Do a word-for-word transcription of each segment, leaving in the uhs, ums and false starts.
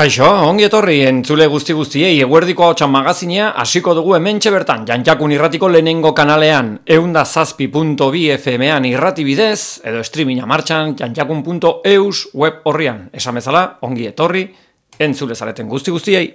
Kaixo, ongi etorri entzule guzti guztiei eguerdiko hotxan magazinea hasiko dugu hementxe bertan Jantjakun irratiko lehenengo kanalean eunda zazpi punto bi F M-an irrati bidez edo streaminga martxan jantjakun punto eus web horrian. Esan bezala, ongi etorri entzule zareten guzti guztiei.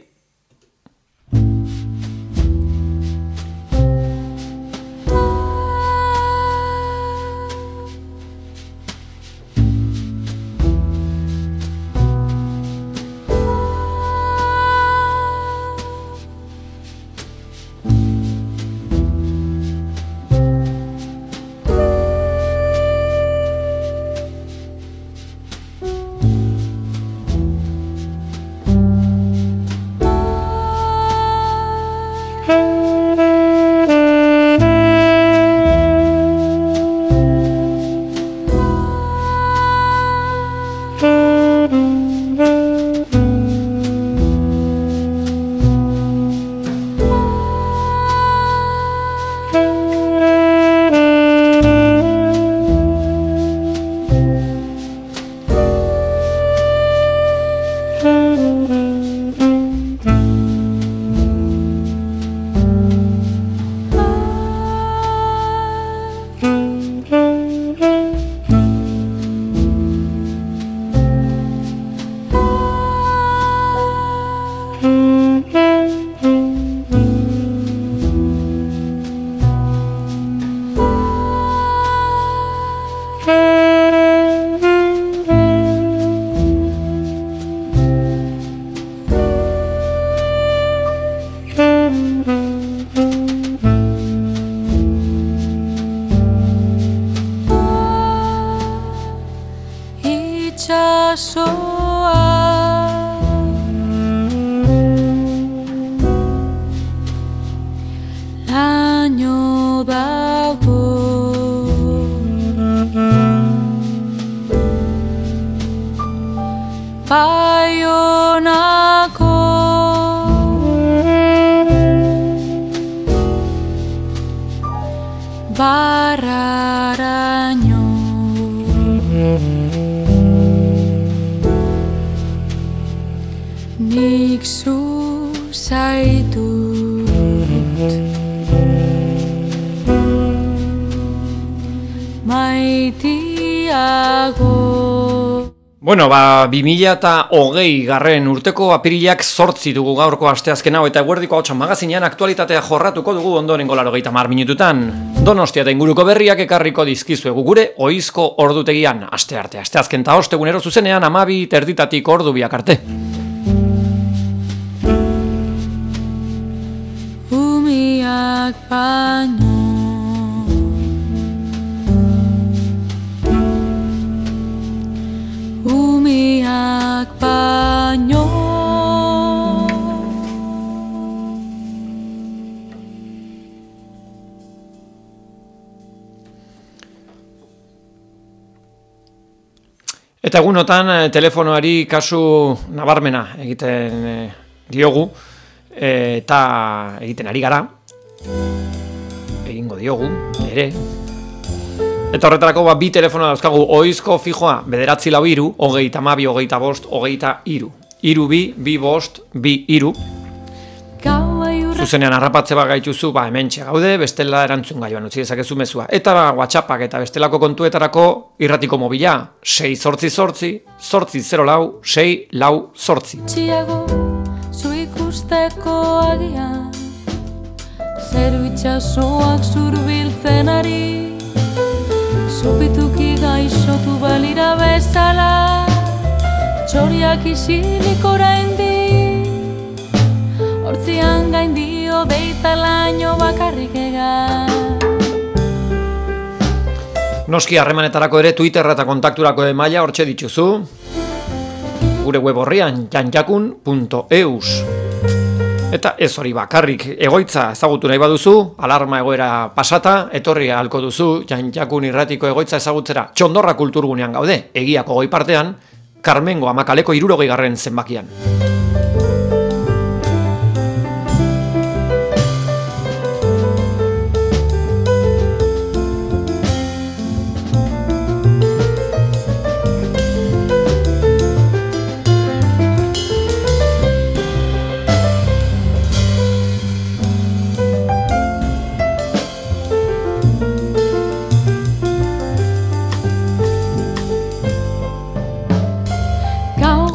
Bueno, ba, bi mila hogei garren urteko apirilak zortzi dugu gaurko asteazken hau eta eguerdiko hotxan magazinean aktualitatea jorratuko dugu ondorengo laurogeita hamar minututan. Donostia eta inguruko berriak ekarriko dizkizuegu gure ohizko ordutegian. Aste arte, asteazken ta ostegunero zuzenean hamabi terditatik ordu biak arte. Umiak baino Umiak baino Eta egunotan eh, telefonoari kasu nabarmena egiten eh, diogu eh, eta egiten ari gara egingo diogu ere. Eta horretarako ba, bi telefono dauzkagu ohizko fijoa bederatzi lau iru, hogeita hamabi, hogeita bost, hogeita iru. Iru bi, bi bost, bi iru. Zuzenean harrapatze bat gaituzu, ba hementxe gaude, bestela erantzun gaioan utzi dezakezu mezua. Eta ba, WhatsAppak eta bestelako kontuetarako irratiko mobila, sei zortzi zortzi, zortzi zero lau, sei lau zortzi. Txiago, zu ikusteko agian, zeru itxasoak zurbiltzen ari, zupituki gaixotu balira bezala, txoriak isilik oraindi, hortzian gaindio deita laino bakarrik egan. Noski harremanetarako ere Twitter eta kontakturako emaila hortxe dituzu, gure web horrian jantjakun punto eus. Eta ez hori bakarrik, egoitza ezagutu nahi baduzu, alarma egoera pasata, etorri ahalko duzu, Jantjakun irratiko egoitza ezagutzera, Txondorra kulturgunean gaude, egiako goi partean, Karmengo Amakaleko hirurogei garren zenbakian.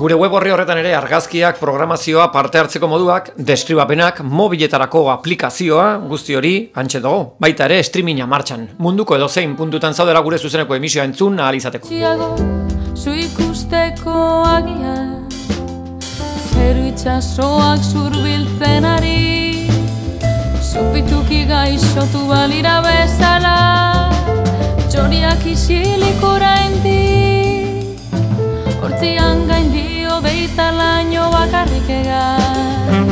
Gure web orri horretan ere argazkiak, programazioa, parte hartzeko moduak, deskribapenak, mobiletarako aplikazioa, guzti hori, hantxe dugu. Baita ere, streaminga martxan. Munduko edozein puntutan zaudela gure zuzeneko emisioa entzun ahal izateko. Zu ikusteko agia, zeru itxasoak zurbiltzen ari, zupituki gaixotu balira bezala, txoriak isilik oraindi, hortzian gaindio beita laino bakarrik egan.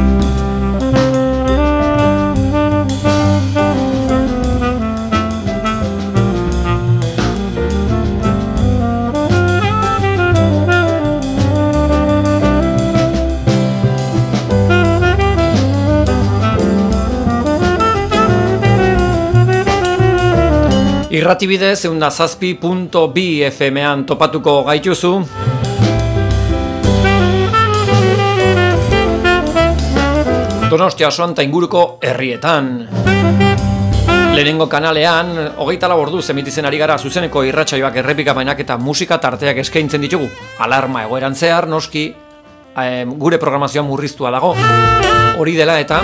Irratibidez, eunda zazpi punto bi F M-an topatuko gaituzu. Donostia Soanta inguruko herrietan. Lehenengo kanalean, hogeita lau orduz emititzen ari gara zuzeneko irratsaioak errepikapainak eta musika tarteak eskaintzen ditugu. Alarma egoeran zehar, noski, eh, gure programazioa murriztua dago. Hori dela eta...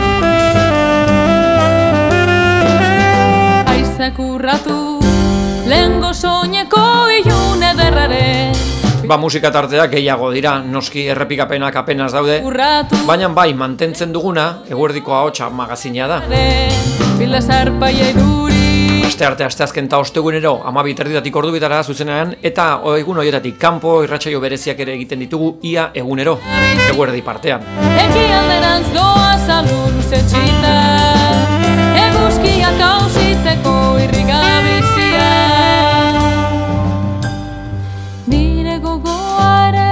Aizak urratu, lehengo soineko ilune derrare. Ba, musika tarteak gehiago dira, noski errepikapenak apenas daude. Urratu, Baina bai, mantentzen duguna, eguerdiko ahotsa magazina da. bila zarpaia iduri. Aste arte, aste azken ta ostegunero, amabi terdidatik ordu bitara zuzenean, eta egun horietatik kanpo irratsaio bereziak ere egiten ditugu ia egunero, eguerdi partean. Eki alderantz doa salur uzetxita, eguzkiak hausitzeko irrigabizia. Nire gogoare,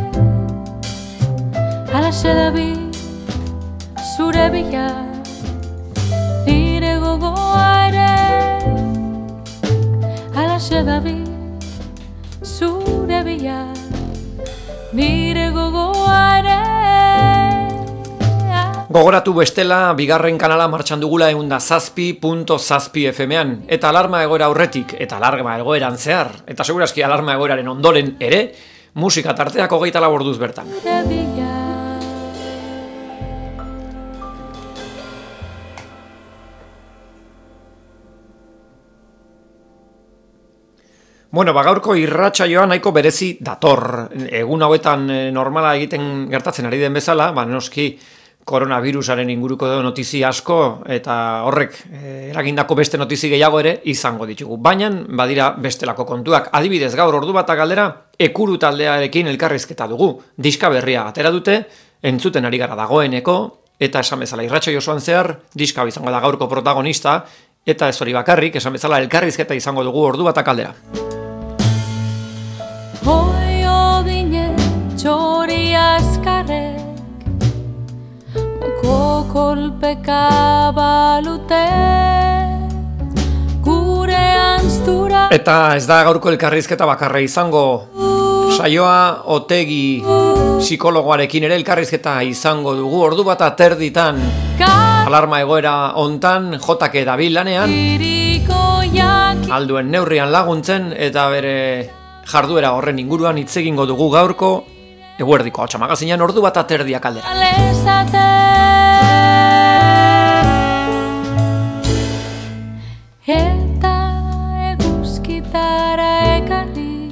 alaxe dabi, zure bila. Nire gogoare, alaxe dabi, zure bila. Nire gogoare. Gogoratu bestela, bigarren kanala martxan dugula eunda zazpi punto zazpi F M-an, eta alarma egoera aurretik, eta alarma egoeran zehar, eta segurazki alarma egoeraren ondoren ere, musika tarteak hogeita lau orduz bertan. Bueno, ba, gaurko irratsaioa nahiko berezi dator. Egun hauetan eh, normala egiten gertatzen ari den bezala, ba, noski koronavirusaren inguruko notizi asko eta horrek eh, eragindako beste notizi gehiago ere izango ditugu. Baina badira bestelako kontuak. Adibidez, gaur ordu bata galdera Ekuru taldearekin elkarrizketa dugu. Diska berria atera dute, entzuten ari gara dagoeneko, eta esan bezala irratsaio osoan zehar, diska izango da gaurko protagonista, eta ez hori bakarrik, esan bezala elkarrizketa izango dugu ordu bata galdera. Hoi odine txori askarrek, moko kolpeka balute, gure anztura. Eta ez da gaurko elkarrizketa bakarra izango, saioa Otegi psikologoarekin ere elkarrizketa izango dugu ordu bat aterditan. Alarma egoera hontan jotake dabil lanean, alduen neurrian laguntzen eta bere jarduera horren inguruan hitz egingo dugu gaurko eguerdiko ahotsa magazinean ordu bat aterdiak aldera. Eta eguzkitara ekarri,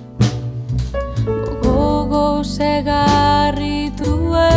gogo segarritue.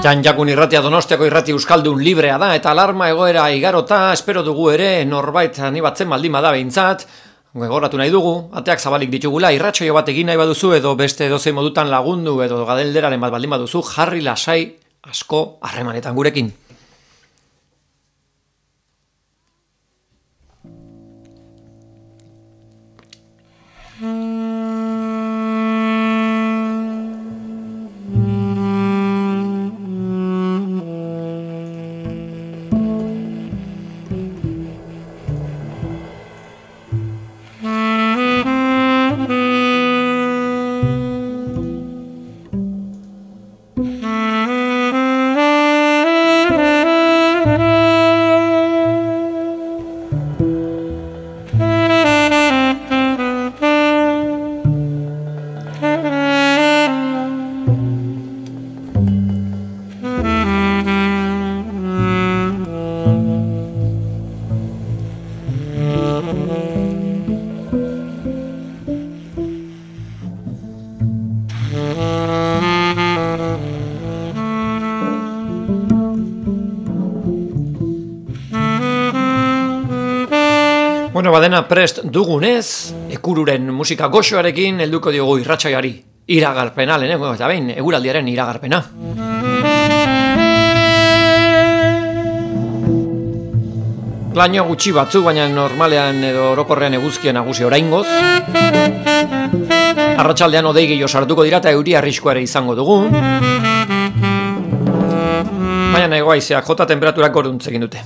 Jan-Jakun irratia Donostiako irrati euskaldun librea da, eta alarma egoera igarota, espero dugu ere, norbait anibatzen baldin bada behintzat, gogoratu nahi dugu, ateak zabalik ditugula, irratsaio bat egin nahi baduzu, edo beste edozein modutan lagundu, edo gadelderaren bat baldin baduzu, jarri lasai asko harremanetan gurekin. Bueno, badena prest dugunez, Ekururen musika goxoarekin helduko diogu irratsaiari. Iragarpena, lehenengo eta behin, eguraldiaren iragarpena. Laino gutxi batzu, baina normalean edo orokorrean eguzkia nagusi oraingoz. Arratsaldean hodei gehiago sartuko dira eta euri arriskuare izango dugu. Baina ego haizeak jota temperaturak goruntz egin dute.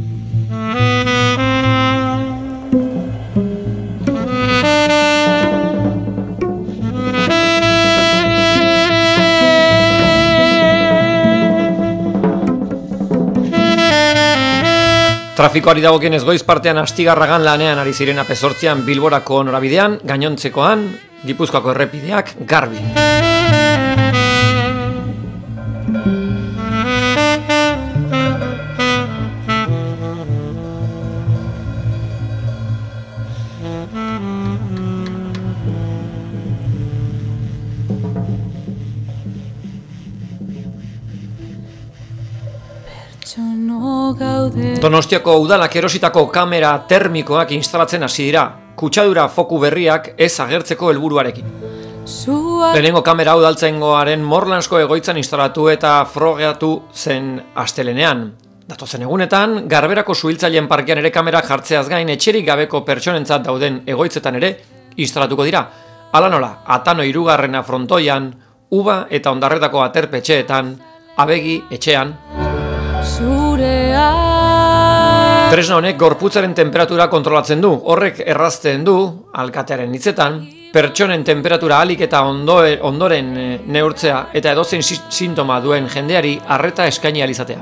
Trafikoari dagokienez goiz partean Astigarragan lanean ari ziren apezortzian Bilborako norabidean, gainontzekoan, Gipuzkoako errepideak garbi. Donostiako udalak erositako kamera termikoak instalatzen hasi dira, kutsadura foku berriak ez agertzeko helburuarekin. Lehenengo kamera udaltzaingoaren Morlansko egoitzan instalatu eta frogatu zen astelenean. Datozen egunetan, Garberako suhiltzaileen parkean ere kamerak jartzeaz gain etxerik gabeko pertsonentzat dauden egoitzetan ere instalatuko dira. Hala nola, Atano hirugarrena frontoian, Uba eta Ondarretako aterpetxeetan, Abegi etxean. Tresna honek gorputzaren temperatura kontrolatzen du, horrek errazten du, alkatearen hitzetan, pertsonen temperatura ahalik eta ondoe, ondoren neurtzea eta edozein sintoma duen jendeari arreta eskaini ahal izatea.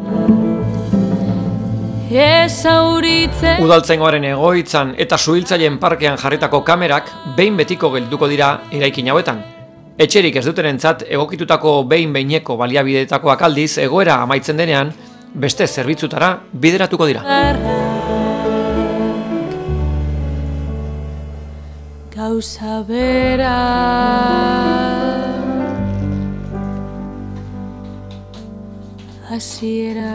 Udaltzaingoaren egoitzan eta suhiltzaileen parkean jarritako kamerak behin betiko gelduko dira eraikin hauetan. Etxerik ez dutenentzat egokitutako behin-behineko baliabideetakoak aldiz egoera amaitzen denean, beste zerbitzutara bideratuko dira. Gauza bera hasiera.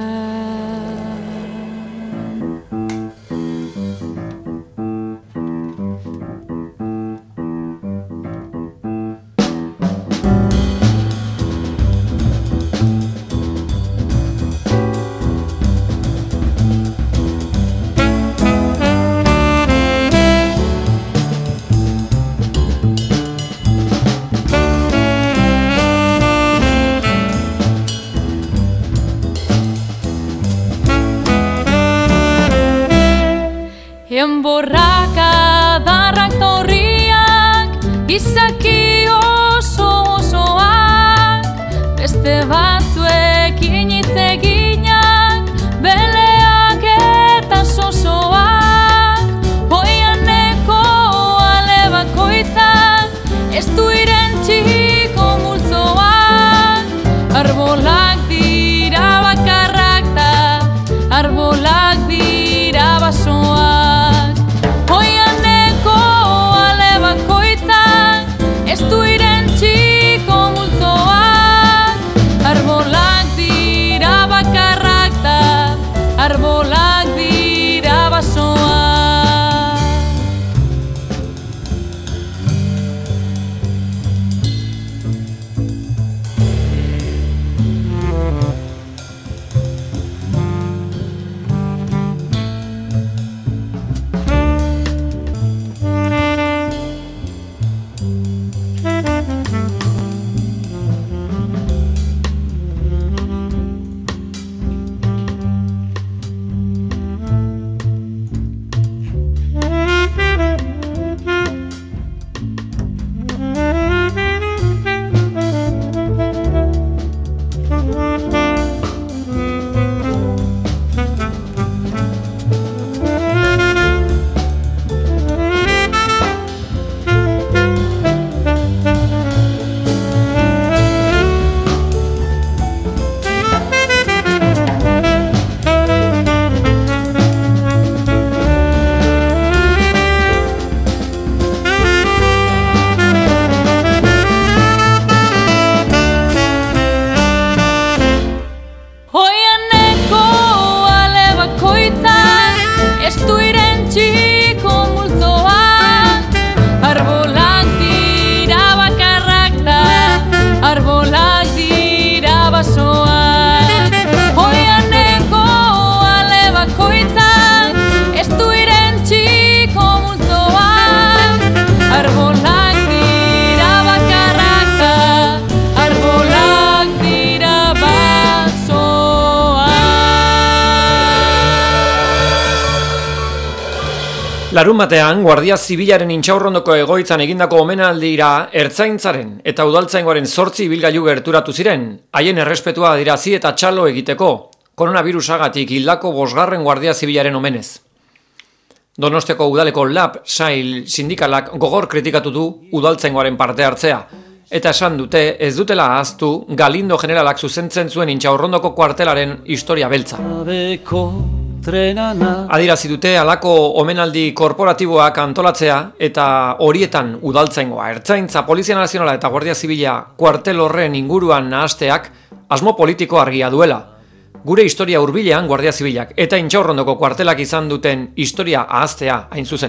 Enborraka darrak torriak, izaki oso osoak, beste batzuekin hitz eginak, beleak eta sosoak, oianeko ale bakoitzak, ez du irentsiko multzoak, arbolak dira bakarrak da, arbolak dira basoak. Ez du irentsiko multzoak, arbo Larun batean, Guardia Zibilaren Intxaurrondoko egoitzan egindako omenaldira ertzaintzaren eta udaltzaingoaren zortzi ibilgailu gerturatu ziren, haien errespetua adierazi eta txalo egiteko, koronavirusagatik hildako bosgarren Guardia Zibilaren omenez. Donosteko udaleko lab sail sindikalak gogor kritikatu du udaltzaingoaren parte hartzea, eta esan dute ez dutela ahaztu Galindo generalak zuzentzen zuen Intxaurrondoko kuartelaren historia beltza. Adirazi dute halako omenaldi korporatiboak antolatzea eta horietan udaltzaingoa, ertzaintza, Polizia Nazionala eta Guardia Zibila kuartel horren inguruan nahasteak asmo politiko argia duela. Gure historia hurbilean Guardia Zibilak eta Intxaurrondoko kuartelak izan duten historia ahaztea hain zuzen.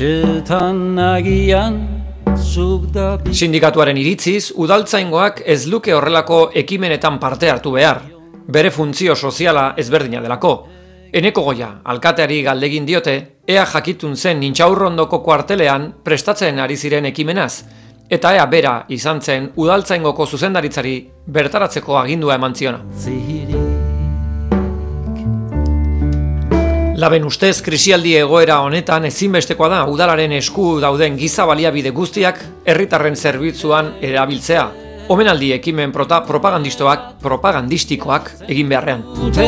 Sindikatuaren iritziz, udaltzaingoak ez luke horrelako ekimenetan parte hartu behar, bere funtzio soziala ezberdina delako. Eneko Goia, alkateari galdegin diote, ea jakitun zen Intxaurrondoko kuartelean prestatzen ari ziren ekimenaz, eta ea bera izan zen udaltzaingoko zuzendaritzari bertaratzeko agindua eman ziona. Laben ustez, krisialdi egoera honetan ezinbestekoa da udalaren esku dauden giza baliabide guztiak herritarren zerbitzuan erabiltzea. Omenaldi ekimen prota propagandistoak, propagandistikoak egin beharrean. Dute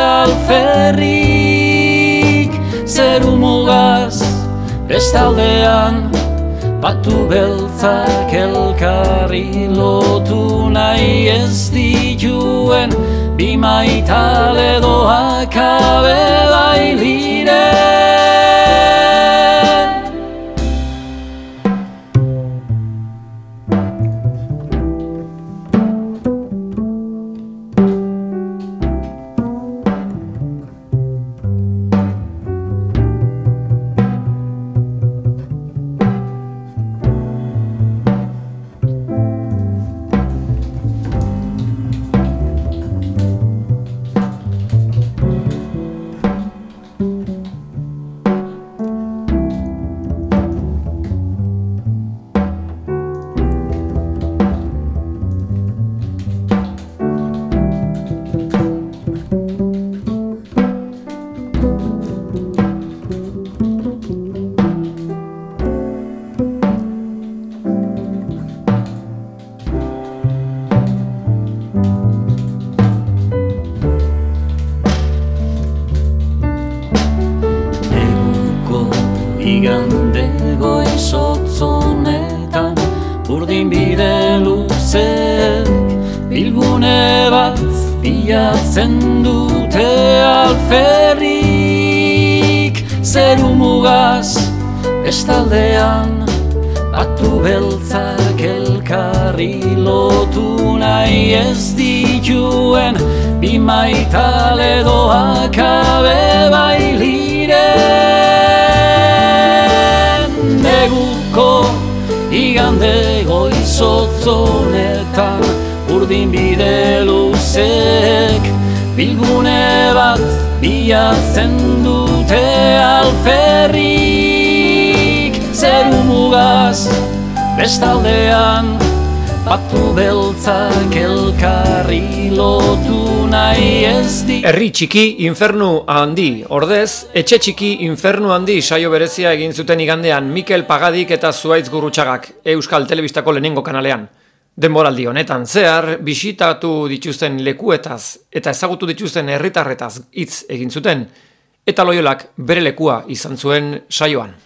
alferrik, zeru mugaz, bestaldean, batu beltzak elkarri lotu nahi ez dituen, bi maitale doak abe bailiren. Igande goizotzonetan burdin bide luzek bilgune bat bilatzen dute alferrik, zeru mugaz bestaldean batu beltzak elkarri lotu nahi ez dituen, bi maitale doak abe bailiren. Neguko igande goizotzonetan urdin bide luzek bilgune bat bilatzen dute alferrik, zeru mugaz bestaldean batu beltzak elkarri lotu nahi ez di. Herri txiki infernu handi, ordez, etxe txiki infernu handi saio berezia egin zuten igandean Mikel Pagadik eta Zuaitz Gurrutxagak Euskal Telebistako lehenengo kanalean. Denboraldi honetan zehar, bisitatu dituzten lekuetaz eta ezagutu dituzten herritarretaz hitz egin zuten, eta Loiolak bere lekua izan zuen saioan.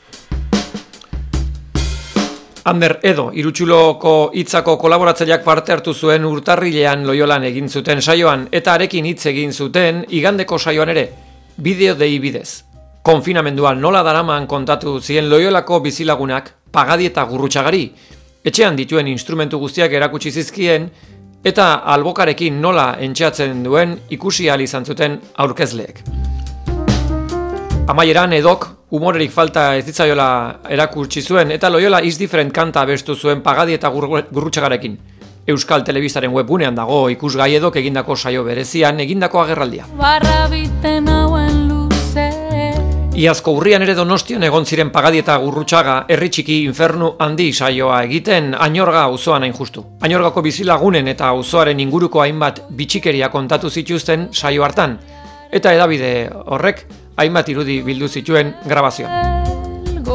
Ander Edo, Irutxuloko hitzako kolaboratzaileak parte hartu zuen urtarrilean Loiolan egin zuten saioan, eta arekin hitz egin zuten igandeko saioan ere, bideo dei bidez. Konfinamenduan nola daraman kontatu zien Loiolako bizilagunak Pagadi eta Gurrutxagari, etxean dituen instrumentu guztiak erakutsi zizkien, eta albokarekin nola entxeatzen duen ikusi ahal izan zuten aurkezleek. Amaieran Edok humorerik falta ez ditzaiola erakutsi zuen, eta Loiola Is Different kanta abestu zuen Pagadi eta Gurrutxagarekin. Euskal Telebistaren webgunean dago ikusgai Edok egindako saio berezian egindako agerraldia. Barra biten hauen luze. Iazko urrian ere Donostian egon ziren Pagadi eta Gurrutxaga herri txiki infernu handi saioa egiten Añorga auzoan hain justu. Añorgako bizilagunen eta auzoaren inguruko hainbat bitxikeria kontatu zituzten saio hartan, eta hedabide horrek hainbat irudi bildu zituen grabazioan.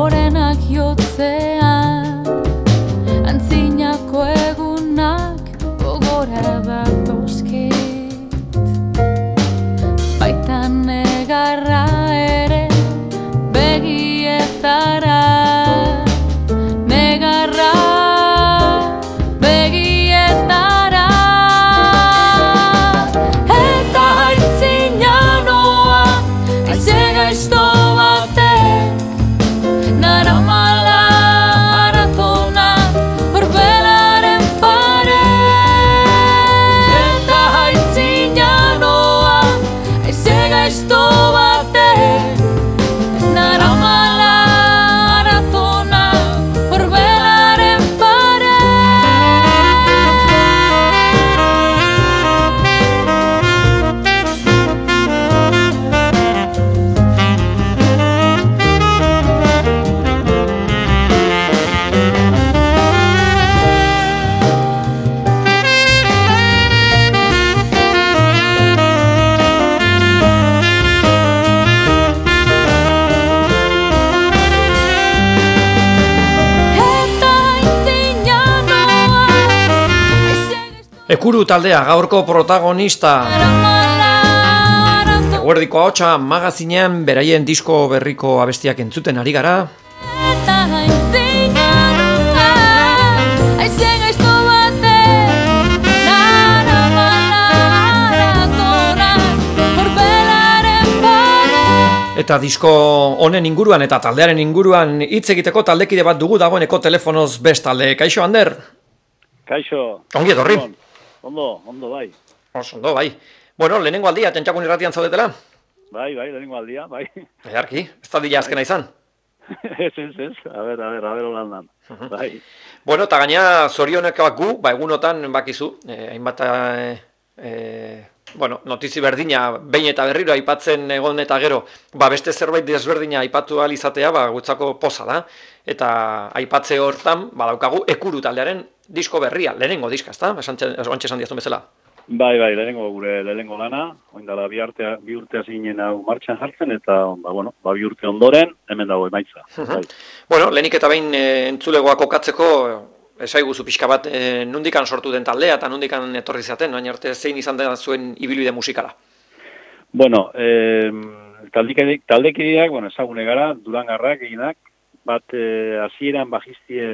gorenak jotzean, antzinako egunak gogora datozkit. Baita negarra ere begietara, negarra begietara. Eta aitzina noa, aize gaizto batek, naramala maratona orbelaren pare. Eta aitzina noa, aize gaizto batek, naramala maratona orbelaren pare. Ekuru taldea gaurko protagonista. Eguerdiko ahotsa magazinean beraien disko berriko abestiak entzuten ari gara. Eta disko honen inguruan eta taldearen inguruan hitz egiteko taldekide bat dugu dagoeneko telefonoz bestalde. Kaixo, Ander? Kaixo. Ongi etorri. Ondo, ondo, bai. Oso, ondo, bai. Bueno, lehenengo aldia, Txantxakun irratian zaudetela? Bai, bai, lehenengo aldia, bai. Earki, ez da dila azkena izan. Ez, ez, ez. A ber, a ber, a ber, holandan. Bai. Bueno, eta gaina zorionekak gu, ba, egunotan, bakizu, eh, hainbat, eh, eh, bueno, notizi berdina, behin eta berriro aipatzen egon eta gero, ba, beste zerbait desberdina aipatu ahal izatea, ba, gutzako poza da. Eta aipatze hortan, badaukagu, Ekuru taldearen disko berria, lehenengo diska, ezta? Esantxe esan diazun bezala. Bai, bai, lehenengo gure lehenengo lana, oindala bi, artea, bi urtea zinen hau martxan jartzen, eta, ba, bueno, ba, bi urte ondoren, hemen dago emaitza. Bai. Bueno, lehenik eta behin e, entzulegoa kokatzeko, esaiguzu pixka bat, e, nundikan sortu den taldea, eta nundikan etorri zaten, baina arte zein izan den zuen ibilbide musikala? Bueno, eh, taldekideak, bueno, ezagune gara, Durangarrak eginak, bat hasieran eh, bajiztie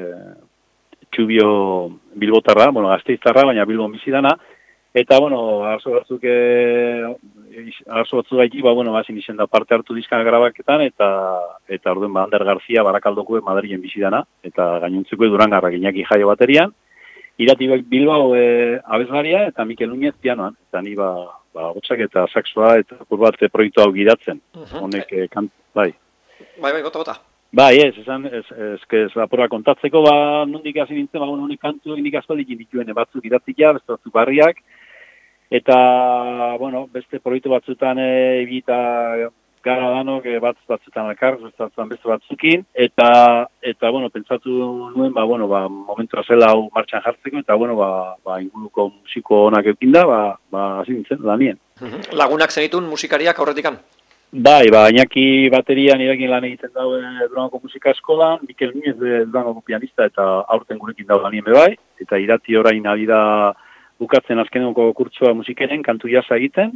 Txubio Bilbotarra, bueno, Gasteiztarra, baina Bilbon bizi dana, eta, bueno, arazo batzuk, eh, arazo batzuk gaiti, ba, bueno, bazin izen da parte hartu dizkan grabaketan, eta, eta orduen, ba, Ander Garzia Barakaldoko Madrilen bizi dana, eta gainontzeko Durangarrak Iñaki Jaio baterian, Irati Bilbao eh, abesgaria, eta Mikel Núñez pianoan, eta ni, ba, ba, gotxak eta saxoa, eta kurbat proiektu hau gidatzen, honek, eh, kant, bai. Bai, bai, gota, gota. Bai, ez, esan, ez, ez, ez, apurra kontatzeko, ba, nondik hasi nintzen, ba, honek kantu nik aspaldik dituen batzuk idatzikia, beste batzuk barriak, eta, bueno, beste proiektu batzutan ebita gara danok, bat batzutan alkar, batzutan beste batzukin, eta, eta, bueno, pentsatu nuen, ba, bueno, ba, momentua zela hau martxan jartzeko, eta, bueno, ba, ba inguruko musiko onak eukinda, ba, ba, hasi nintzen, lanien. Lagunak zenitun musikariak aurretikan? Bai, ba, Iñaki baterian irekin lan egiten dauen Durangoko musika eskolan, Mikel Núñez Durangoko pianista eta aurten gurekin dago lanien bebai, eta Irati orain ari da bukatzen azkeneko kurtsoa musikeren, kantu jasa egiten,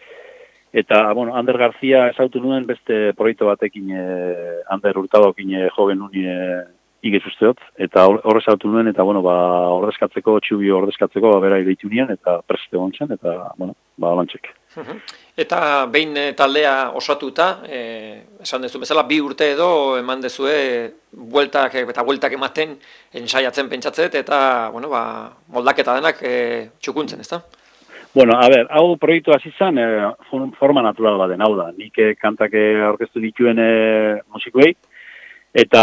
eta, bueno, Ander Garzia ezautu nuen beste proiektu batekin, eh, Ander Hurtadokin eh, joven nuen eh, igez usteot, eta horrez ezautu nuen, eta, bueno, ba, ordezkatzeko, Txubio ordezkatzeko, ba, bera ireitu nien, eta preste gontzen, eta, bueno, ba, lantxek. Eta behin e, taldea osatuta, e, esan dezu bezala, bi urte edo eman dezue bueltak eta bueltak ematen ensaiatzen pentsatzet, eta, bueno, ba, moldaketa denak e, txukuntzen, ezta? Bueno, a ber, hau proiektu hasi zen, e, forma natural baden, hau da, nik e, kantak aurkeztu dituen e, musikoei, eta,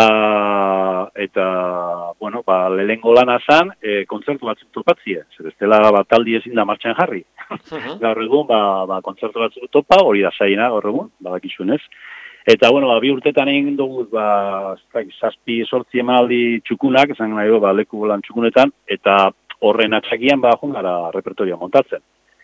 eta, bueno, ba, lehengo lana zen, e, kontzertu batzuk topatzie, zer ez dela bat taldi ezin da martxan jarri. Uh-huh. Gaur egun, ba, ba, kontzertu batzuk topa, hori da zaina gaur egun, badakizunez. Eta, bueno, ba, bi urtetan egin dugu, ba, zazpi sortzi emaldi txukunak, esan nahi du, ba, leku bolan txukunetan, eta horren atxakian, ba, jungara repertoria montatzen.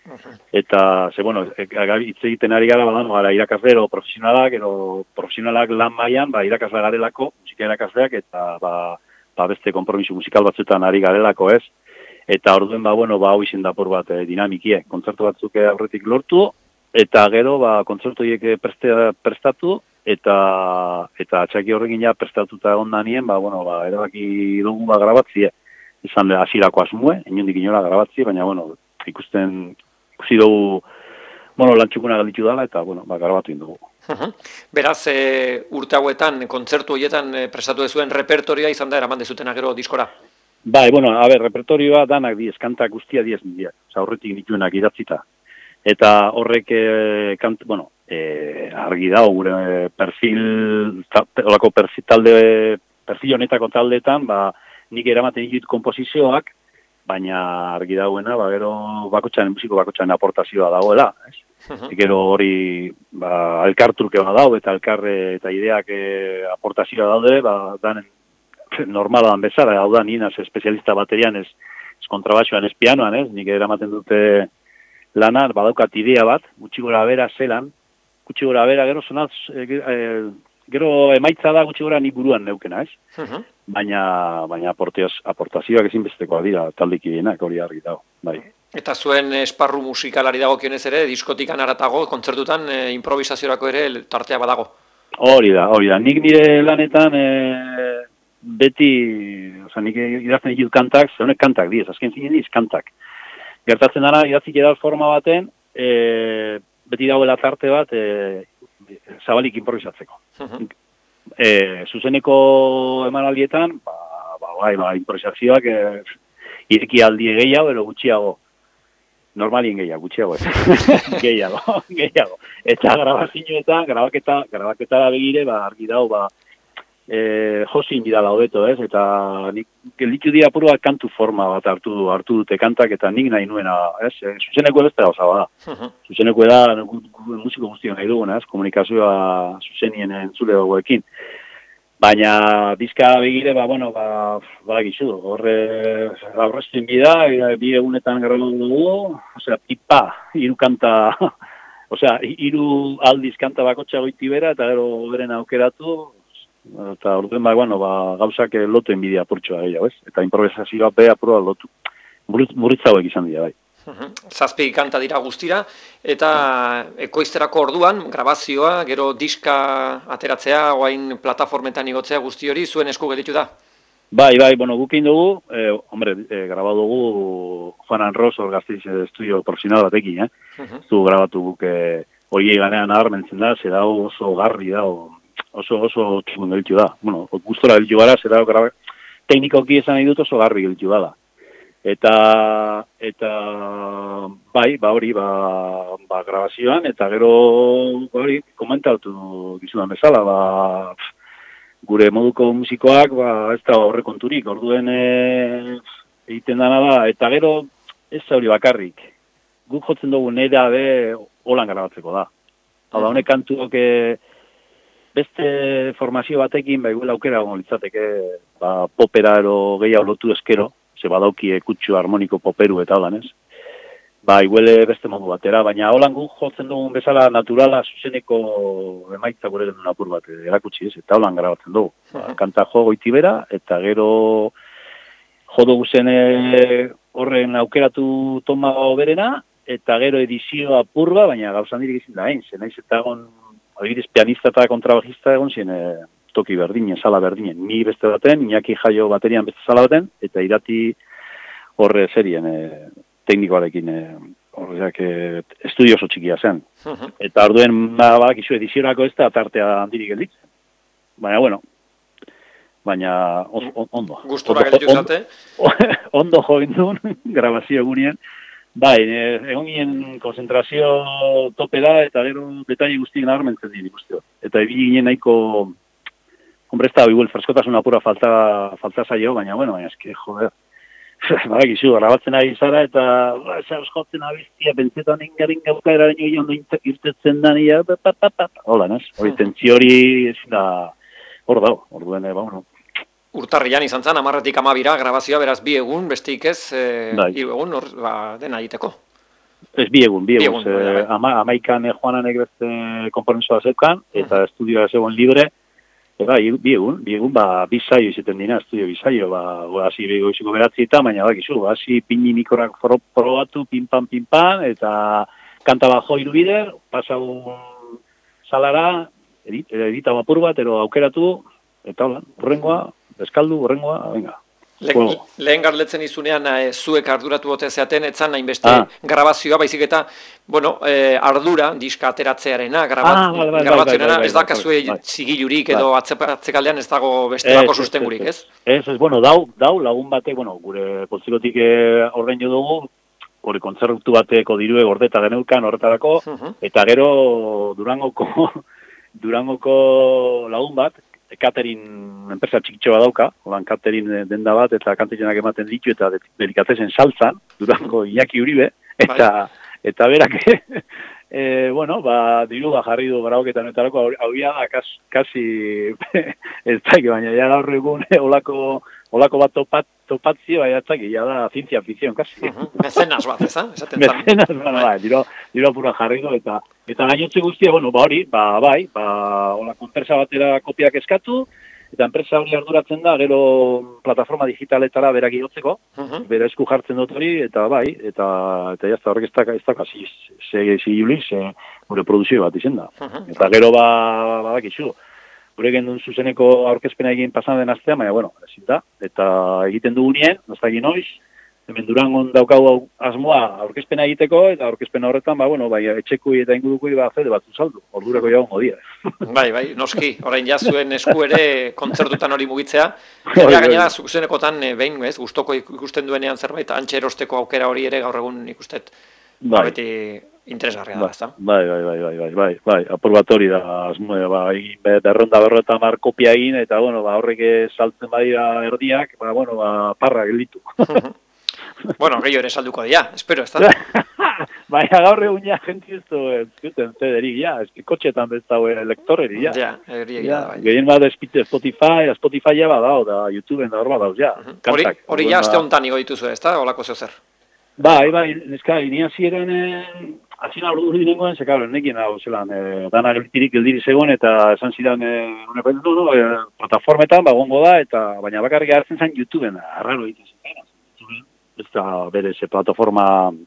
Eta, ze, bueno, hitz egiten ari gara, badan, gara irakasle ero profesionalak, ero profesionalak lan mailan, ba, irakasle garelako, musika irakasleak, eta, ba, ba, beste konpromiso musikal batzuetan ari garelako, ez? Eta orduen, ba, bueno, ba, hau izen dapur bat e, dinamikie. Kontzertu batzuk aurretik lortu, eta gero, ba, kontzertu horiek preste, prestatu, eta eta atxaki horrekin ja prestatuta ondanien, ba, bueno, ba, erabaki dugu ba, grabatzie. Izan da, hasierako asmue, inondik inora grabatzie, baina, bueno, ikusten, ikusi dugu, bueno, lantxukuna galditu dela, eta, bueno, ba, grabatu indugu. Beraz, e, urte hauetan, kontzertu horietan e, prestatu dezuen repertorioa izan da, eraman dezutena gero diskora? Bai, bueno, a ber, repertorioa danak diez, kantak guztia diez miliak, oza, horretik nituenak idatzita. Eta horrek, e, kant, bueno, e, argi da, gure perfil, olako perfil, talde, perfil honetako taldeetan, ba, nik eramaten ditut komposizioak, baina argi dauena, ba, gero bakotxan, musiko bakotxan aportazioa dagoela, ez? Uh-huh. Gero hori, ba, elkartruke bat dau, eta elkarre eta ideak e, aportazioa daude, ba, danen, normala dan bezala, hau da, nien az espezialista baterian, ez, ez kontrabaxoan, ez pianoan, ez, nik eramaten dute lana, badaukat idea bat, gutxi gora bera zelan, gutxi gora bera, gero zonaz, e, e, gero emaitza da gutxi gora ni buruan neukena, ez? Uh-huh. Baina, baina aportazioak ezinbestekoa dira, taldekideenak hori argi dago, bai. Eta zuen esparru musikalari dagokionez ere, diskotikan haratago, kontzertutan, e, improvisaziorako ere tartea badago? Hori da, hori da. Nik nire lanetan, e, beti, oza, nik idazten ditut kantak, zeunek kantak diez, azken zinen diz kantak. Gertatzen dara, idatzik edal forma baten, e, beti dagoela tarte bat, e, zabalik improvisatzeko. Uh-huh. e, zuzeneko emanaldietan, ba, ba, bai, ba, improvisazioak e, ireki aldie gehiago, ero gutxiago. Normalien gehiago, gutxiago ez. gehiago, gehiago. Eta grabazioetan, grabaketa, grabaketa begire, ba, argi dago, ba, E, josin bidala hobeto, ez, eta nik gelditu dira apurua kantu forma bat hartu, hartu dute kantak, eta nik nahi nuena, ez, e, zuzeneko beste gauza bada. Uh-huh. Zuzeneko da, musiko guztio nahi duguna, ez, komunikazioa zuzenien entzule dagoekin. Baina, diska begire, ba, bueno, ba, badakizu, horre, aurrezten bida, bi egunetan grabatu dugu, osea, pipa, hiru kanta, osea, hiru aldiz kanta bakotxa goiti bera, eta gero beren aukeratu, eta orduen ba, bueno, ba, gauzak lotu enbidia apurtxoa gehiago, ez? Eta improvisazioa beha apurua lotu. Muritzagoek izan dira, bai. Uh-huh. Zazpi kanta dira guztira, eta ekoizterako orduan, grabazioa, gero diska ateratzea, oain plataformetan igotzea guzti hori, zuen esku gelditu da? Bai, bai, bueno, gukin dugu, eh, hombre, eh, grabatu dugu Juan Anros, hor Gazteiz estudio profesional batekin, eh? Uh-huh. Zu grabatu guk eh, hori ganean nabarmentzen da, zera oso garri da, oso oso txukun gelditu da. Bueno, gustora gelditu gara, zera graba, teknikoki esan nahi dut oso garri gelditu da. Eta, eta, bai, ba hori, ba, ba grabazioan, eta gero, hori, komentatu gizudan bezala, ba, gure moduko musikoak, ba, ez da horre konturik, orduen e, egiten dana da, eta gero, ez da hori bakarrik. Guk jotzen dugu nera be, holan grabatzeko da. Hau da, honek kantuok, beste formazio batekin, bai, guela aukera gongo litzateke, ba, popera ero gehiago lotu eskero, ze badauki kutsu harmoniko poperu eta holan, ez? Ba, iguele beste modu batera, baina holan guk jotzen dugun bezala naturala zuzeneko emaitza gure genuen apur bat erakutsi, ez? Eta holan grabatzen dugu. Ba, kanta jo goiti bera, eta gero jo dugu zen horren aukeratu toma berena, eta gero edizio apurba, baina gauzan dirik izin da, hain, zen naiz eta egon adibidez pianista eta kontrabajista egon zien e, toki berdinen, sala berdinen. Ni beste baten, Iñaki Jaio baterian beste sala baten, eta irati horre serien e, teknikoarekin e, horreak e, estudio oso txikia zen. Uh-huh. Eta orduen bak izu ediziorako ez da tartea handirik gelditzen. Baina, bueno, baina on, on, ondo. Gustura gelditu zate? Ondo jo gindun, grabazio egunien. Bai, egon ginen konzentrazio tope da, eta gero detaile guztien nabarmentzen dira ikusten. Eta ebili ginen nahiko, hombre, ez da, igual, freskotasun apura falta, falta zaio, baina, bueno, baina, eske, joder, badak izu, grabatzen ari zara, eta, zara, jotzen abiztia, pentsetan ingaren gauka eraren joi ondo irtetzen da, nire, hola, nes? Hori, tentzio hori, ez da, hor dago, hor duen, ba, bueno. Urtarrian izan zen, amarretik amabira, grabazioa, beraz bi egun, besteik ez, e, bai. Hiru egun, hor, ba, dena egiteko. Ez bi egun, bi egun. Bi egun, bai, bai. Ama, amaikan eh, Juananek beste komponentzua zeukan, eta uh-huh. estudioa zegoen libre, eta bi egun, bi egun, ba, bi saio izaten dina, estudio bi saio, ba, hasi goiziko beratzi eta, baina bakizu, hasi pini mikorak probatu, pinpan, pinpan, eta kanta bajo irubider, pasau salara, edit, edita apur bat, ero aukeratu, eta hola, horrengoa, eskaldu, horrengoa, venga. Le, bueno. Lehen garletzen izunean e, zuek arduratu bote zeaten, etzan hainbeste ah. grabazioa, baizik eta, bueno, e, ardura, diska ateratzearena, grabat, ah, bai, bai, grabatzionena, ez dakazue bai, bai. Zigilurik edo bai. atzekaldean ez dago bestelako sustengurik, ez? Ez, ez, bueno, dau, dau lagun batek, bueno, gure poltsikotik ordein jo dugu, hori kontzertu bateko dirue gordeta geneukan horretarako, uh-huh. eta gero Durangoko, Durangoko lagun bat, catering enpresa txikitxo bat dauka, holan catering denda bat, eta kantizenak ematen ditu, eta delikatezen saltzan, Durango Iñaki Uribe, eta, eta berak, e, bueno, ba, diru ba jarri du baraoketan etarako, hau da, kas, kasi, ez daik, baina ja gaur egun, olako, olako bat topat, topatzio, baina ez daik, ja da, zientzia fikzion, kasi. Uh-huh. Mecenas bat, ez da? Mecenas, bueno, bai, diru, diru apura jarri du, eta, eta gainotze guztia, bueno, ba hori, ba, bai, ba, olako enpresa batera kopiak eskatu, eta enpresa hori arduratzen da, gero plataforma digitaletara berak igotzeko, uh-huh. bera esku jartzen dut hori, eta bai, eta eta jazta horrek ez da, ez da, kasi, ze zigiulik, ze gure produzio bat izen da. Uh-huh. Eta gero, ba, ba, bakizu, gure gendun zuzeneko aurkezpena egin pasan den astean, baina, bueno, ezin da, eta egiten dugunien, nozta egin noiz, hemen Durangon daukau asmoa aurkezpena egiteko, eta aurkezpena horretan, ba, bueno, bai, etxekui eta ingurukui ba, fede batzu saldu, ordurako jago modia. Bai, bai, noski, orain jazuen esku ere kontzertutan hori mugitzea, ja, gainera, zuzenekotan, behin, ez, gustoko ikusten duenean zerbait, antxe erosteko aukera hori ere gaur egun ikustet, bai. Beti interesgarria da, ezta? Bai, bai, bai, bai, bai, bai, bai, apur bat hori da, asmoa, ba, egin, berronda berrota mar kopia egin, eta, bueno, ba, horrek saltzen badira erdiak, ba, bueno, ba, parra gelditu. Bueno, gehiago ere salduko dira, espero, ez da? Baina gaur egun ja, jenti ez du, zuten, zederik, ja, eski kotxetan bezau lektoreri, ja. Ja, egirik da, bai. Gehien bat Spotify, Spotify ja badao, da YouTubeen da hor badao, ja. Hori, hori ja, aste hontan igo dituzu, ez da, holako zeo zer? Bai, bai, neska, inia ziren, azina hori dinengoen, ze kabren, nekin hau zelan, dana geltirik geldiri zegoen, eta esan zidan, unepen du, plataformetan, bagongo da, eta baina bakarrik hartzen zen YouTubeen, arraro egiten zen. Ez da, bere, ze plataforma,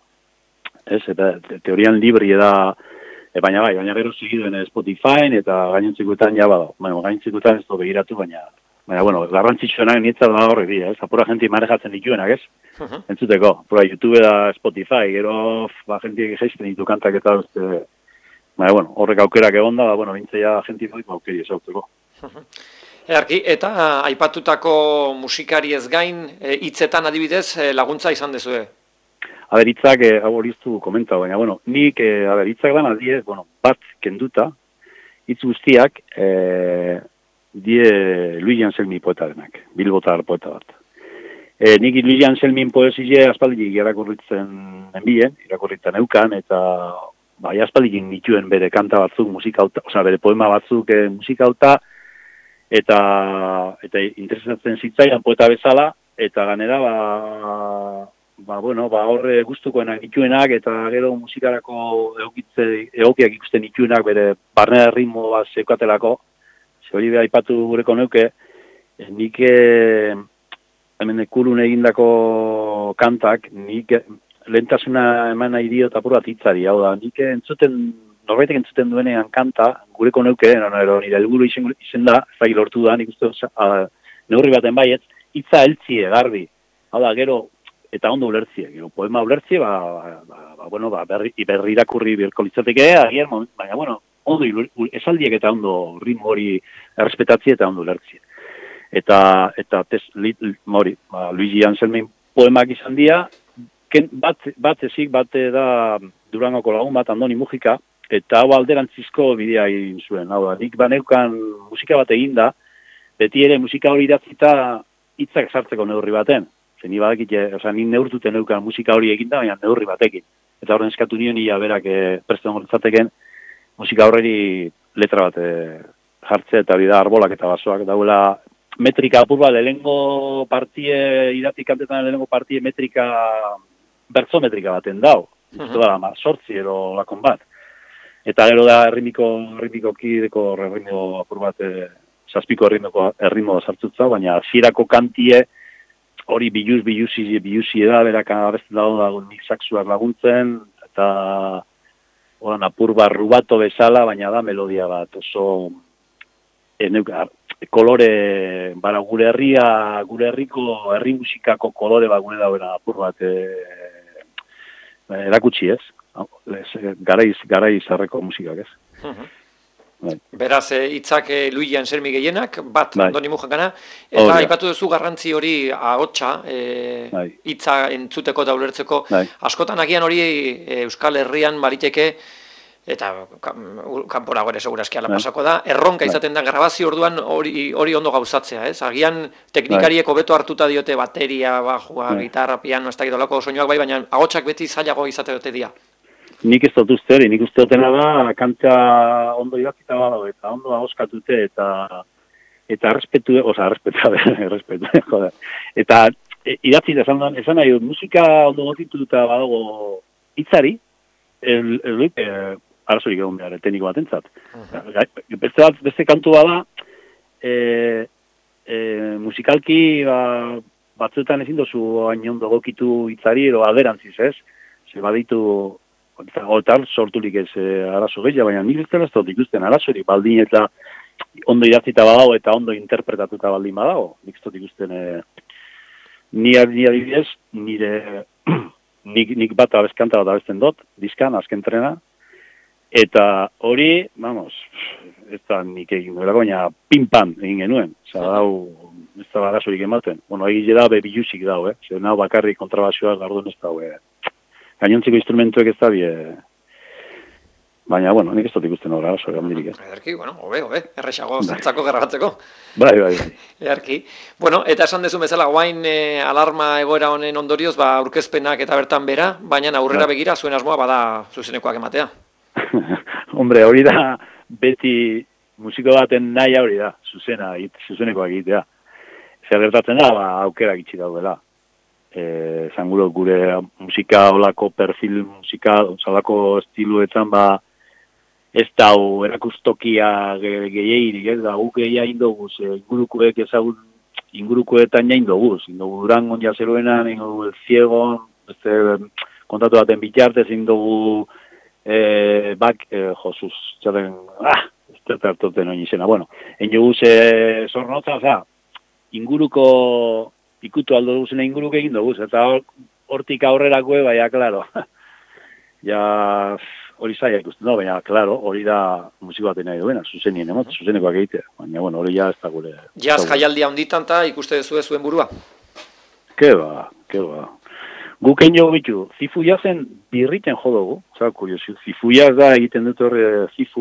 ez, te, teorian libri da, e, baina bai, baina gero segiduen Spotify, eta gainontzikuetan ja badao. Baina gainontzikuetan ez do begiratu, baina, baina, bueno, garrantzitsuenak nietzat da horrek dira, ez, apura jenti manejatzen dituenak, ez, uh-huh. entzuteko, apura YouTube da Spotify, gero, ba, jentiek geizten ditu kantak eta, ez, baina, bueno, horrek aukerak egon da, ba, bueno, bintzea jenti doik, ba, aukeri ezautzeko. Uh-huh. Erki, eta aipatutako musikari ez gain, hitzetan adibidez laguntza izan dezue? Aber, hitzak, hau hori iztu komenta, baina, bueno, nik, aber, hitzak dan adie, bueno, bat kenduta, hitz guztiak, e, die Luis Anselmi poeta denak, bilbotar poeta bat. E, nik Luis Anselmin poesie aspaldik irakurritzen enbien, irakurritzen eukan, eta bai aspaldik nituen bere kanta batzuk, musikauta, oza, bere poema batzuk e, musikauta, eta eta interesatzen zitzaidan poeta bezala, eta ganera, ba, ba bueno, ba, horre gustukoenak dituenak, eta gero musikarako eukitze, egokiak ikusten dituenak, bere barnea ritmo bat zeukatelako, ze hori beha aipatu gureko neuke, nik hemen ekurun egindako kantak, nik lehentasuna eman nahi diot apur bat hitzari, hau da, nik entzuten, norbaitek entzuten duenean kanta, gureko neuke, no, no, nire helburu izen, izen da, zai lortu da, nik uste, a, neurri baten baiet, hitza heltzie, garbi. Hau da, gero, eta ondo ulertzie, gero, poema ulertzie, ba, ba, ba bueno, ba, berri, berri irakurri birko litzateke, agian, baina, bueno, ondo esaldiek eta ondo ritmo hori errespetatzie eta ondo ulertzie. Eta, eta, tez, li, mori, ba, Luigi Anselmin poemak izan dira, ken, bat, bat ezik, bat da Durangoko lagun bat, Andoni Mujika, eta hau alderantzizko bidea egin zuen. Hau da, nik baneukan musika bat egin da, beti ere musika hori idatzita hitzak sartzeko neurri baten. Zer ni badakit, oza, ni neurtuten neukan musika hori egin da, baina neurri batekin. Eta horren eskatu nion, ia berak e, presten gortzateken musika horreri letra bat e, jartze, eta hori da arbolak eta basoak. Dauela metrika apur bat, lehenengo partie, idatzi kantetan lehenengo partie metrika, bertzo metrika baten dau. uste da, mar, sortzi ero lakon bat. Eta gero da errimiko, errimiko kideko errimo apur bat, e, zazpiko errimiko errimo sartzutza, baina zirako kantie hori biluz, biluzi, biluzi eda, berak abesten dago da nik saksuak laguntzen, eta oran apur barru bato bezala, baina da melodia bat, oso eneuk, kolore, bara gure herria, gure herriko, herri musikako kolore bat gure dauena apur bat e, erakutsi ez, garaiz, garaiz arreko musikak ez. Uh-huh. Bai. Beraz, hitzak e, Luian Sermi gehienak, bat bai. Andoni Mujangana, eta oh, aipatu duzu garrantzi hori ahotsa, hitza e, entzuteko eta ulertzeko, bai. Askotan agian hori e, Euskal Herrian bariteke, eta kanpora gore segurazki ala pasako da, erronka izaten da grabazio orduan hori hori ondo gauzatzea, ez? Agian teknikariek hobeto hartuta diote bateria, bajua, gitarra, piano, ez da gidolako soinuak bai, baina ahotsak beti zailago izate dute dira. Nik ez dut uste hori, nik uste dutena da, kanta ondo idatzita badago, eta ondo ahoskatute, eta eta respetu, oza, respetu, respetu, joder. Eta idatzita esan, esan nahi, musika ondo gotitu eta badago hitzari, el, el, el, arazorik egon behar, tekniko bat entzat. Uh-huh. Beste bat, beste kantu bada, e, e, musikalki ba, batzuetan ezin dozu hain ondo gokitu hitzari, ero alderantziz, ez? Zer baditu, otar sorturik ez e, arazo gehiago, baina nik ez dela ez dut ikusten arazorik, baldin eta ondo idatzita badago eta ondo interpretatuta baldin badago. Nik ez dut ikusten, e, ni adibidez, nire, nik, nik bat abezkanta bat abesten dut, diskan, azken trena, eta hori, vamos, ez da nik egin duela, baina pin-pan egin genuen. Osa, dau, ez da arazorik ematen. Bueno, egile da, be bilusik dau, eh? Zer, nahu bakarrik kontrabazioa garduen ez dau, eh? Gainontziko instrumentuek ez da, bie... Baina, bueno, nik ez dut ikusten hori arazorik handirik ez. Edarki, bueno, hobe, hobe, errexago zantzako garragatzeko. Bai, bai, bai. Edarki. Bueno, eta esan dezun bezala, guain e, alarma egoera honen ondorioz, ba, aurkezpenak eta bertan bera, baina aurrera begira zuen asmoa bada zuzenekoak ematea. Hombre, hori da, beti musiko baten nahi hori da, zuzena, zuzenekoak egitea. Zer gertatzen da, ba, aukera gitsi daudela. E, Zanguro, gure musika, olako perfil musika, olako estiluetan, ba, ez dau erakustokia gehiagirik, ez da, guk gehiagia indoguz, e, ingurukoek ezagun, ingurukoetan ja indoguz, indogu Durangon jazeruenan, indogu El Ciegon, beste, kontatu baten bitartez, indogu Eh, bak, eh, josuz, txaten, ah, ez dut hartoten oin izena, bueno, egin guz, eh, zornotza, oza, inguruko, ikutu aldo duzen inguruko egin duguz, eta hortik aurrerako, baina, klaro, ja, hori zaila ikusten, no, baina, klaro, hori da musiko baten nahi duena, zuzenien, emot, zuzenekoak egitea, baina, bueno, hori ja ez da gure. Jaz jaialdia honditan eta ikuste duzu zuen burua? Ke ba, ke ba. Guk egin jogu bitu, zifu jazen birriten jodogu, zara kuriosu, zifu jaz da egiten dut horre zifu,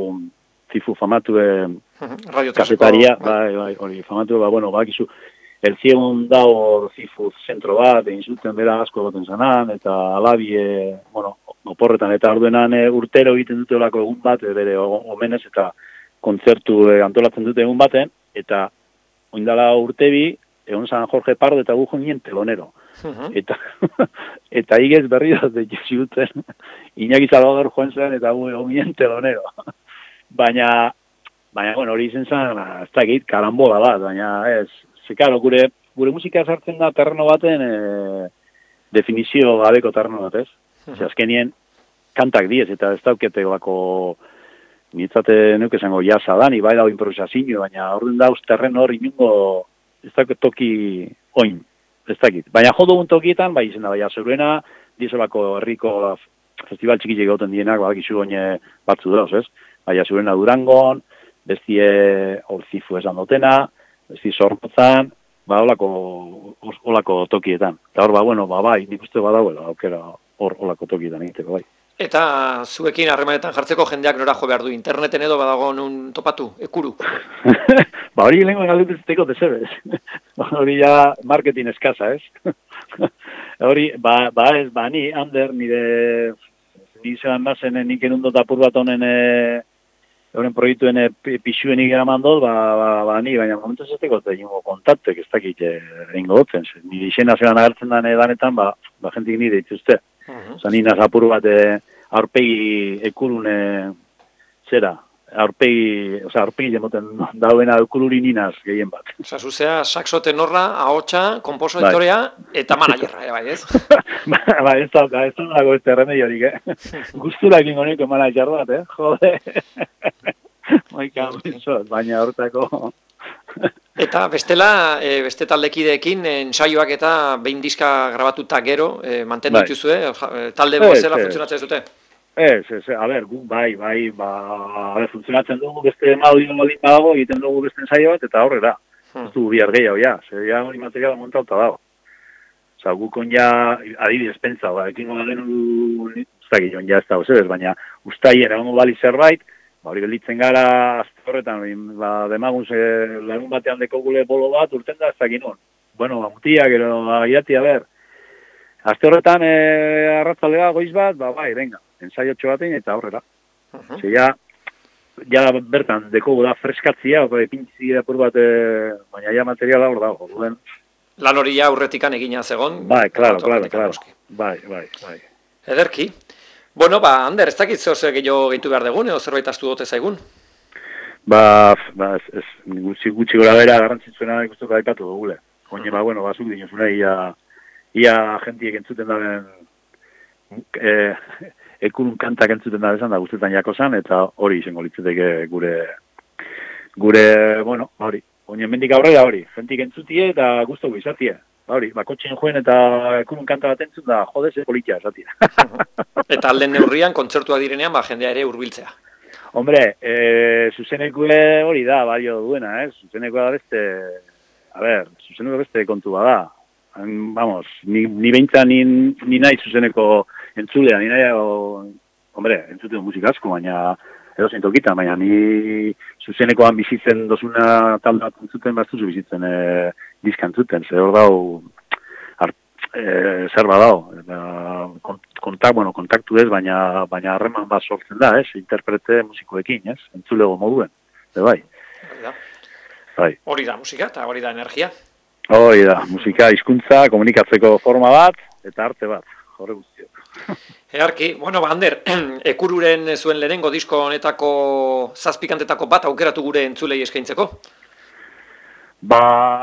zifu famatu e, kafetaria, bai, bai, hori famatu, ba, bueno, bak izu, El Ciegon da hor zifu zentro bat, egin zuten bera asko baten zanan, eta alabie, bueno, oporretan, eta orduenan e, urtero egiten dute olako egun bat, e, bere omenez, eta kontzertu e, antolatzen dute egun baten, eta oindala urtebi, egon zan Jorge Pardo eta gu joan telonero. Uh-huh. Eta, eta igez berri dut ziuten, Iñaki Salvador joan zen eta gu egon telonero. Baina, baina, bueno, hori izen zen, ez da egit, karambola bat, baina ez, zekaro, gure, gure musika sartzen da terreno baten, e, definizio gabeko terreno bat, ez? Uh-huh. Azkenien, kantak diez, eta ez daukete lako, nitzate nuke zango jasa da, ni bai dago improvisazio, baina orden dauz terreno hori inungo, ez dakit toki oin, ez dakit. Baina jo dugun tokietan, bai izena, bai azeruena, dizolako herriko festival txikitek gauten dienak, bai izu goine batzu dauz, ez? Bai azeruena Durangon, bestie orzifu esan dutena, bestie Zornotzan, ba olako, olako tokietan. Eta hor, ba, bueno, ba, bai, nik uste badauela, aukera hor olako tokietan egiteko, bai. Eta zuekin harremanetan jartzeko jendeak nora jo behar du, interneten edo badago nun topatu, ekuru? Ba hori lehenko galdutezteko desebez. Hori ja marketing eskaza, ez? Hori, ba, ba ez, ba ni, Ander, nire nizean nazen nik enundot apur bat honen euren proiektuen pixuen ikeraman dut, ba, ba, ba ni, baina momentu ez ezteko eta ingo kontaktek ez dakit egingo dutzen. Nire izena zelan agertzen den edanetan, ba, ba jentik nire dituzte. Uh-huh. zaninaz apur bat e, aurpegi ekulune zera, aurpegi, oza, aurpegi demoten dauena ekuluri ninaz gehien bat. Osa, zuzea, saxo tenorra, ahotsa, kompositorea, eta managerra, ere bai, ez? Ba, ez da, ez da dago ez remediorik, eh? Guzturak ingoneko manager bat, eh? Jode. Maika, baina horretako... Eta bestela, e, beste taldekideekin ensaioak eta behin diska grabatuta gero, e, mantendu bai. dituzue, talde bezala funtzionatzen ez dute? Ez, ez, a ber, gu, bai, bai, ba, a ber, funtzionatzen dugu beste maudio baldin badago, egiten dugu beste ensaio bat, eta aurrera. Hmm. Ez dugu bihar gehiago, ja, zer ja hori materiala montauta dago. Osa, gukon ja, adibidez pentsa, ba, ekin gola genu, ez da gion, ja ez da, ez, baina ustaien egongo bali zerbait, ba, hori gelditzen gara, azte horretan, ba, demagun ze lagun batean deko gule bolo bat, urten da ez da ginon. Bueno, ba, mutia, gero, ba, irati, a ber. Azte horretan, e, arratzaldea goiz bat, ba, bai, venga, ensaiotxo batein eta aurrera. Uh-huh. Ze, ja, ja bertan, deko da freskatzia, opa, pintzi apur bat, e, baina ja materiala hor dago, duen. Lan hori ja aurretikan egina zegon. Bai, klaro, klaro, klaro. Bai, bai, bai. Ederki. Bueno, ba, Ander, ez dakit zeo zer gehiago gehitu behar degun, edo zerbait astu dote zaigun? Ba, ba ez, ez, gutxi, gutxi gora bera garrantzitzuena ikustuko daipatu dugule. Oine, ba, bueno, ba, zuk dinozune, ia, ia gentiek entzuten daren, e, ekurun kantak entzuten daren da guztetan jako zan, eta hori izango litzeteke gure, gure, bueno, hori. Oine, mendik aurrera hori, gentik entzutie eta guztoko izatie. Ba hori, ba, kotxen joen eta ekurun kanta bat entzun da, jode, ze politia esatia. Eta alden neurrian, kontzertuak direnean, ba, jendea ere hurbiltzea. Hombre, e, zuzenekue hori da, balio duena, eh? Zuzenekoa da beste, a ber, zuzeneko beste kontu bada. Vamos, ni, ni beintza ni, ni nahi zuzeneko entzulea, ni nahi, o, hombre, entzuten musika asko, baina edo zeintokita, baina ni zuzenekoan bizitzen dozuna talde bat entzuten, bastuzu bizitzen e, diska entzuten, ze hor dau, e, zer badao, eta kontak, bueno, kontaktu ez, baina baina harreman bat sortzen da, ez, interprete musikoekin, ez, entzulego moduen, de bai. Hori da. Bai. Hori da musika eta hori da energia. Hori da, musika, hizkuntza, komunikatzeko forma bat, eta arte bat, horre guztiok. Earki, bueno, ba, Ander, Ekururen zuen lehenengo disko honetako zazpikantetako bat aukeratu gure entzulei eskaintzeko? Ba,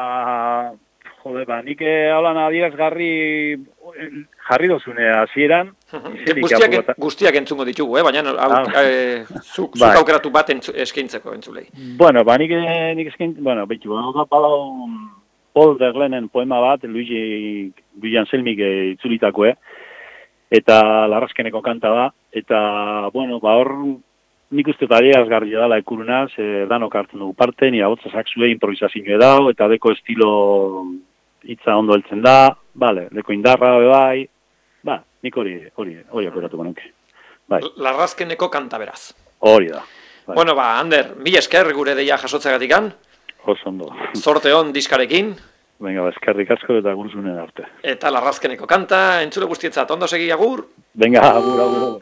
jode, ba, nik halan adierazgarri jarri dozune hasieran. Guztiak, guztiak entzungo ditugu, eh? Baina ah. e, zuk, zuk aukeratu bat entzu, eskaintzeko entzulei. Bueno, ba, nik, nik eskaintzeko, bueno, behitu, ba, balau Paul Verlainen poema bat, Luigi, Luigi Anselmik itzulitakoe, eta Larrazkeneko kanta da, eta, bueno, ba, hor, nik uste eta adierazgarri dela Ekurunaz, e, danok hartzen dugu parte, nire agotza saksue improvisazioe dau, eta deko estilo hitza ondo heltzen da, bale, deko indarra, bai, ba, nik hori, hori, hori operatuko nuke. Bai. Larrazkeneko kanta beraz. Hori da. Bai. Bueno, ba, Ander, mi esker gure deia jasotzegatikan. Oso ondo. Zorte on diskarekin. Venga, ba, eskerrik asko eta guruzunen arte. Eta Larrazkeneko kanta, entzule guztietzat, ondo segi agur? Venga, agur, agur, agur.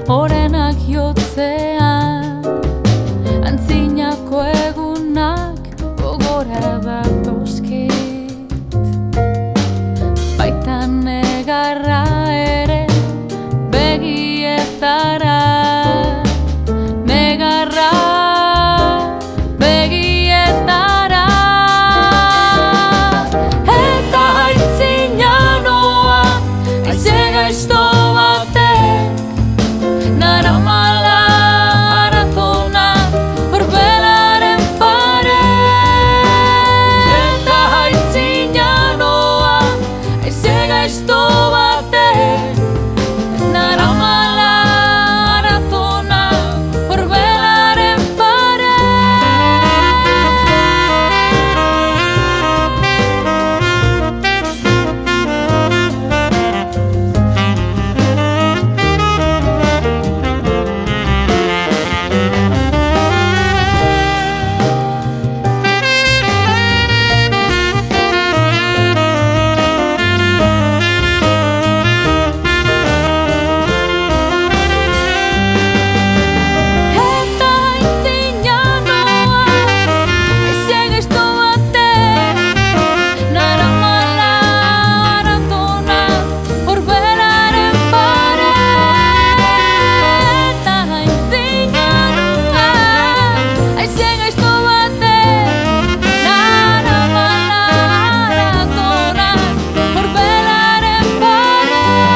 orenak jotzean, antzinako egunak gogora datozkit. Baita negarra ere begietara, negarra begietara. Eta aitzina noa, aize gaizto batek, naramala maratona horbelaren pare. Eta aitzina noa, aize gaizto batek, naramala maratona horbelaren pare. Eta aitzina noa, aize gaizto batek, naramala maratona horbelaren pare. Eta aitzina noa, aize gaizto batek, naramala maratona horbelaren pare.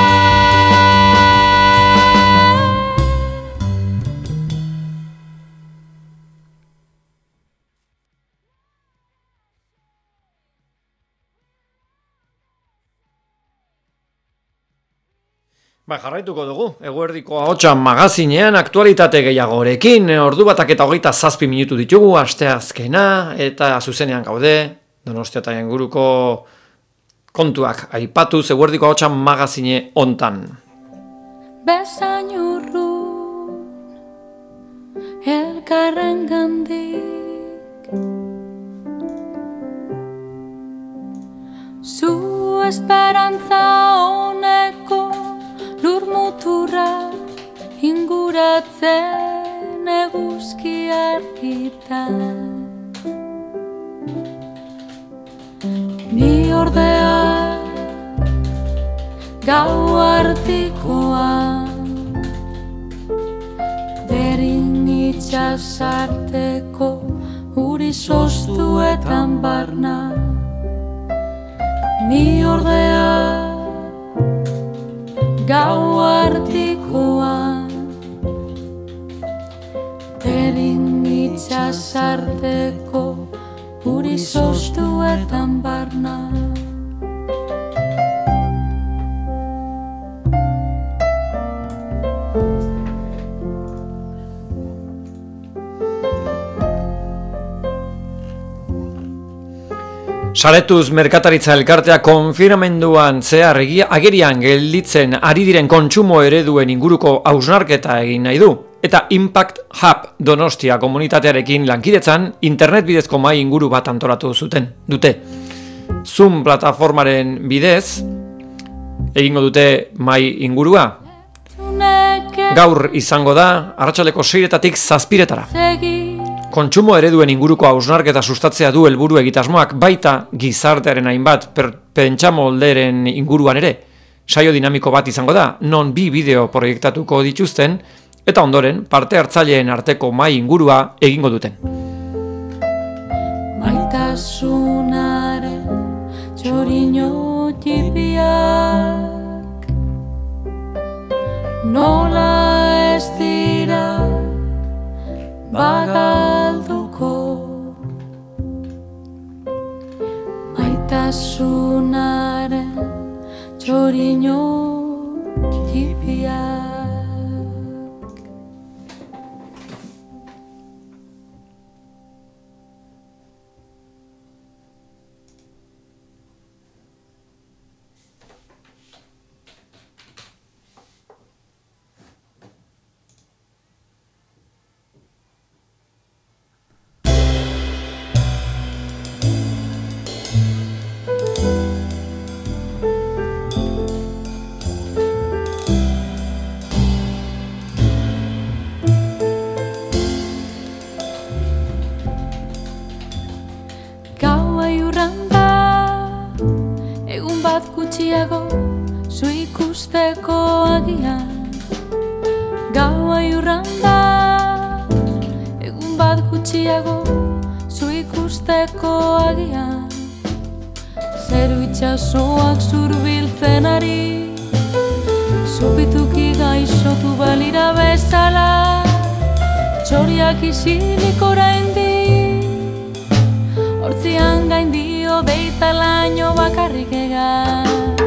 Ba, jarraituko dugu, eguerdiko ahotsa magazinean aktualitate gehiagorekin, ordu batak eta hogeita zazpi minutu ditugu, asteazkena, eta zuzenean gaude, Donostia eta inguruko kontuak aipatuz eguerdiko ahotsa magazine hontan. Bezain urrun elkarren gandik, zu esperantza honeko lur muturra inguratzen eguzki argitan. Ni ordea gau artikoan, berin itxasarteko uri soztuetan barna. Ni ordea gau artikoan, berin itxasarteko uri soztuetan barna. Saretuz merkataritza elkartea konfirmenduan zehar egia- agerian gelditzen ari diren kontsumo ereduen inguruko hausnarketa egin nahi du. Eta Impact Hub Donostia komunitatearekin lankidetzan internet bidezko mahai inguru bat antolatu zuten dute. Zoom plataformaren bidez egingo dute mahai ingurua. Gaur izango da arratsaldeko seiretatik zazpiretara. Kontsumo ereduen inguruko hausnarketa sustatzea du helburu egitasmoak, baita gizartearen hainbat per, pentsamolderen inguruan ere. Saio dinamiko bat izango da, non bi bideo proiektatuko dituzten, eta ondoren parte hartzaileen arteko mahai ingurua egingo duten. Maitasunaren txorino tipiak, nola ez dira bagalduko. Maitasunaren txorino tipiak. ikusteko agian, gaua iurran da, egun bat gutxiago, zu ikusteko agian, zeru itxasoak zurbiltzen ari, zupituki gaixotu balira bezala, txoriak isilik oraindi, hortzian gaindio deita laino bakarrik egan.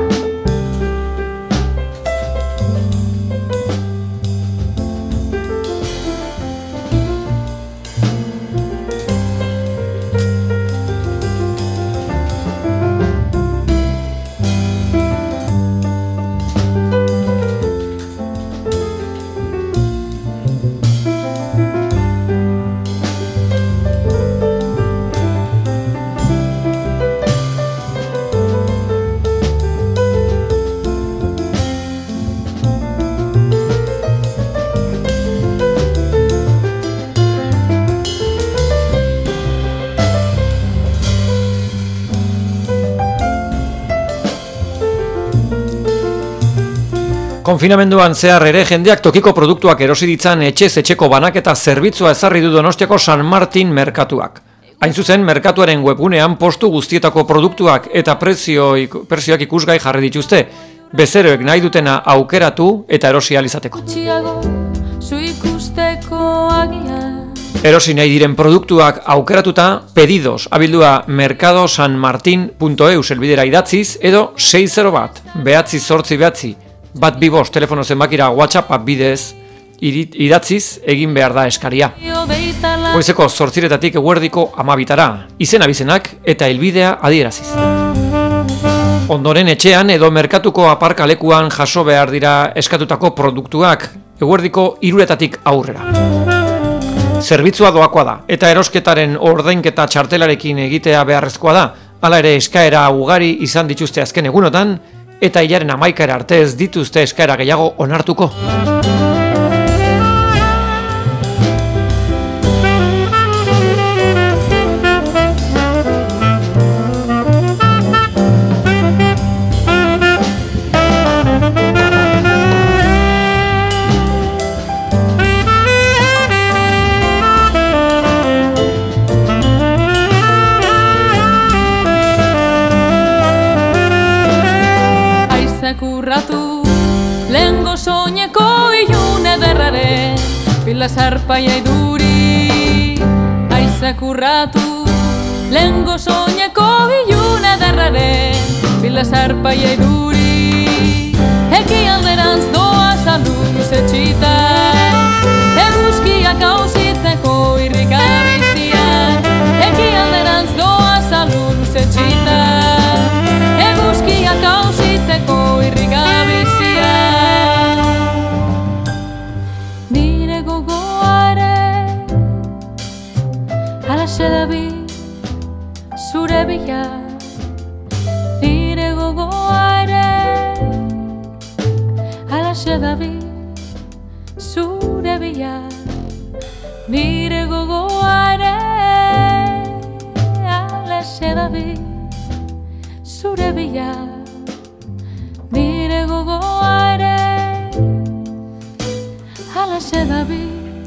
Konfinamenduan zehar ere jendeak tokiko produktuak erosi ditzan etxez etxeko banaketa zerbitzua ezarri du Donostiako San Martin merkatuak. Hain zuzen, merkatuaren webgunean postu guztietako produktuak eta prezioik, prezioak ikusgai jarri dituzte, bezeroek nahi dutena aukeratu eta erosi ahal izateko. Erosi nahi diren produktuak aukeratuta, pedidos abildua mercadosanmartin punto eus elbidera idatziz edo sei zero bat, behatzi zortzi behatzi, bat bibos telefono zenbakira WhatsApp bidez idatziz egin behar da eskaria. Goizeko zortziretatik eguerdiko amabitara, izen abizenak eta helbidea adieraziz. Ondoren etxean edo merkatuko aparkalekuan jaso behar dira eskatutako produktuak eguerdiko hiruretatik aurrera. Zerbitzua doakoa da, eta erosketaren ordainketa txartelarekin egitea beharrezkoa da, hala ere eskaera ugari izan dituzte azken egunotan, eta hilaren hamaikara arte ez dituzte eskaera gehiago onartuko. Kurratu, lehengo soineko ilun ederrare, pila zarpaia iduri. Aizak urratu, lehengo soineko ilun ederrare, pila zarpaia iduri. Eki alderantz doa zaluz etxita, eguzkiak hausitzeko irrika biztia. Eki alderantz doa zaluz etxita, eguzkiak hausitzeko irrika bizia. Nire gogoare alaxe dabi zure bila. Nire gogoare alaxe dabi zure bila. Nire gogoare alaxe dabi zure bila. Nire gogoare halaxe dabi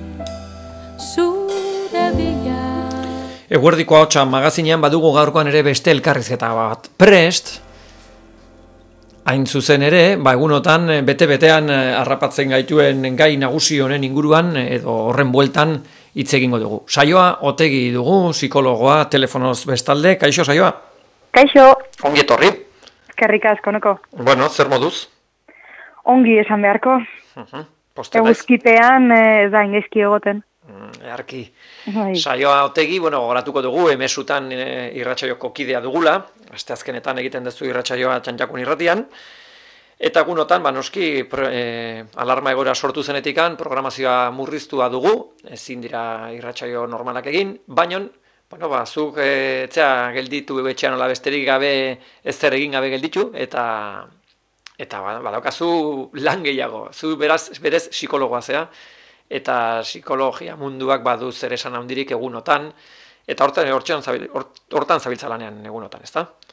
zure bila. Eguerdiko ahotsa magazinean badugu gaurkoan ere beste elkarrizketa bat prest. Hain zuzen ere, ba egunotan bete-betean harrapatzen gaituen gai nagusi honen inguruan edo horren bueltan hitz egingo dugu. Saioa Otegi dugu, psikologoa, telefonoz bestalde. Kaixo, Saioa? Kaixo. Ongi etorri. Eskerrik asko, noko. Bueno, zer moduz? Ongi esan beharko. Uh-huh. Eguzkipean ez da ingaizki egoten. Earki. Bai. Saioa Otegi, bueno, gogoratuko dugu, emesutan e, irratsaioko kidea dugula, asteazkenetan egiten duzu irratsaioa Txantxakun irratian, eta egunotan, ba, noski, pro, e, alarma egoera sortu zenetikan, programazioa murriztua dugu, ezin dira irratsaio normalak egin, baina, bueno, ba, zuk e, etzea gelditu etxean nola besterik gabe, ez zer egin gabe gelditu, eta eta ba, badaukazu lan gehiago, zu beraz, berez psikologoa zea, eta psikologia munduak badu zer esan handirik egunotan, eta hortan hortan zabiltza lanean egunotan, ezta?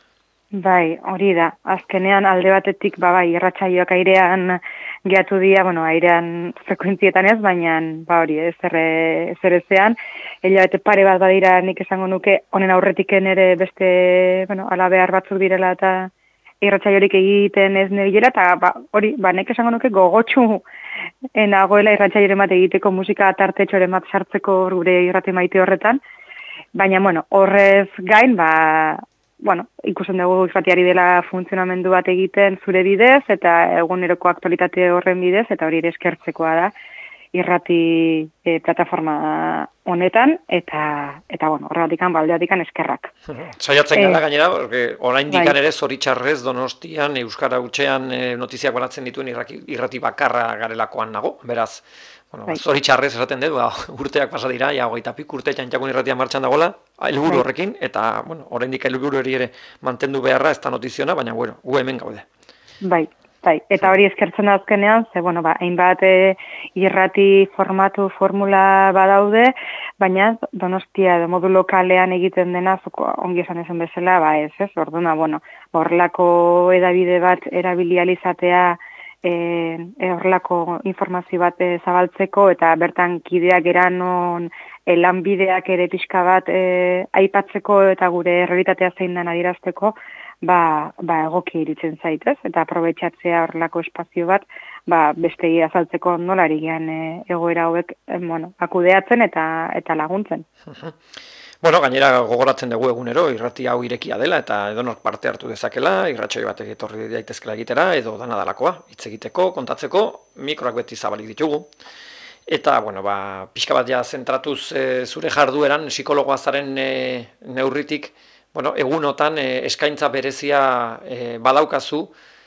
Bai, hori da. Azkenean alde batetik, ba, bai, irratsaioak airean geatu dira, bueno, airean frekuentzietan ez, baina, ba, hori, ez ezean. Hilabete pare bat badira nik esango nuke, honen aurretiken ere beste, bueno, ala behar batzuk direla eta irratsaiorik egiten ez nebilera, eta ba, hori, ba, nik esango nuke gogotsu nagoela irratsaioren bat egiteko musika tartetxoren bat sartzeko gure irrati maite horretan. Baina, bueno, horrez gain, ba, bueno, ikusten dugu irratiari dela funtzionamendu bat egiten zure bidez, eta eguneroko aktualitate horren bidez, eta hori ere eskertzekoa da, irrati e, plataforma honetan, eta, eta bueno, horregatikan, baldeatikan eskerrak. Saiatzen gara gainera, porque orain dikan bai. ere zoritxarrez Donostian, Euskara Hutsean e, notiziak banatzen dituen irrati, irrati bakarra garelakoan nago, beraz, bueno, Bai. zoritxarrez esaten dut, ba, urteak pasa dira, ja, hogeita pik urte Txantxakun irratia martxan dagoela, helburu Bai. horrekin, eta, bueno, oraindik helburu hori ere mantendu beharra ez da notiziona, baina, bueno, gu hemen gaude. Bai, bai. Eta hori eskertzen azkenean, ze, bueno, ba, hainbat e, irrati formatu formula badaude, baina Donostia edo modu lokalean egiten dena, zuko, ongi esan esan bezala, ba ez, ez, orduna, bueno, horrelako edabide bat erabilializatea, e, horrelako informazio bat e, zabaltzeko, eta bertan kideak eranon e, lanbideak ere pixka bat e, aipatzeko eta gure errealitatea zein den adierazteko, ba, ba egoki iritzen zaitez, eta aprobetxatzea horrelako espazio bat, ba beste azaltzeko nolari gian e, egoera hauek, e, bueno, akudeatzen eta eta laguntzen. Bueno, gainera gogoratzen dugu egunero, irrati hau irekia dela eta edonor parte hartu dezakela, irratsaio batek etorri daitezkela egitera edo dana dalakoa, hitz egiteko, kontatzeko, mikroak beti zabalik ditugu. Eta, bueno, ba, pixka bat ja zentratuz e, zure jardueran, psikologoa zaren e, neurritik, bueno, egunotan e, eskaintza berezia e, badaukazu,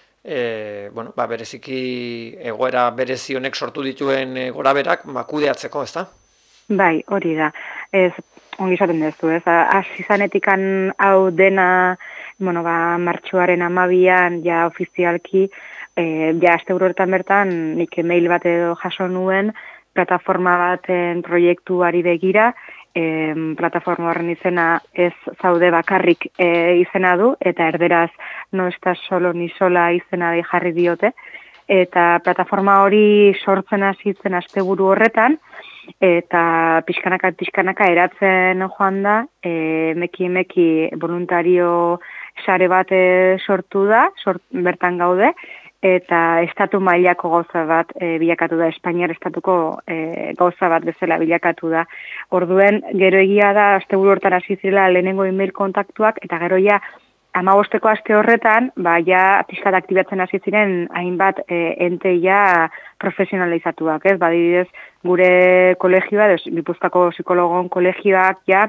e, bueno, ba, bereziki egoera berezi honek sortu dituen e, goraberak, ba, kudeatzeko, ezta? Bai, hori da. Ez, ongi esaten duzu, ez? Hasi zanetikan hau dena, bueno, ba, martxoaren hamabian, ja ofizialki, e, ja asteburu horretan bertan, nik mail bat edo jaso nuen, plataforma baten proiektuari begira, e, plataforma horren izena ez zaude bakarrik e, izena du, eta erderaz no estás solo ni sola izena jarri diote, eta plataforma hori sortzen hasi zen asteburu horretan, eta pixkanaka pixkanaka eratzen joan da, e, meki meki voluntario sare bat sortu da, sort, bertan gaude, eta estatu mailako gauza bat e, bilakatu da, Espainiar estatuko e, gauza bat bezala bilakatu da. Orduen, gero egia da, asteburu hortan hasi zirela lehenengo email kontaktuak, eta gero ja, hamabosteko aste horretan, ba, ja, pixkat aktibatzen hasi ziren, hainbat e, ente ja profesionalizatuak, ez? Badibidez, gure kolegioa, Gipuzkoako psikologon kolegioak, ja,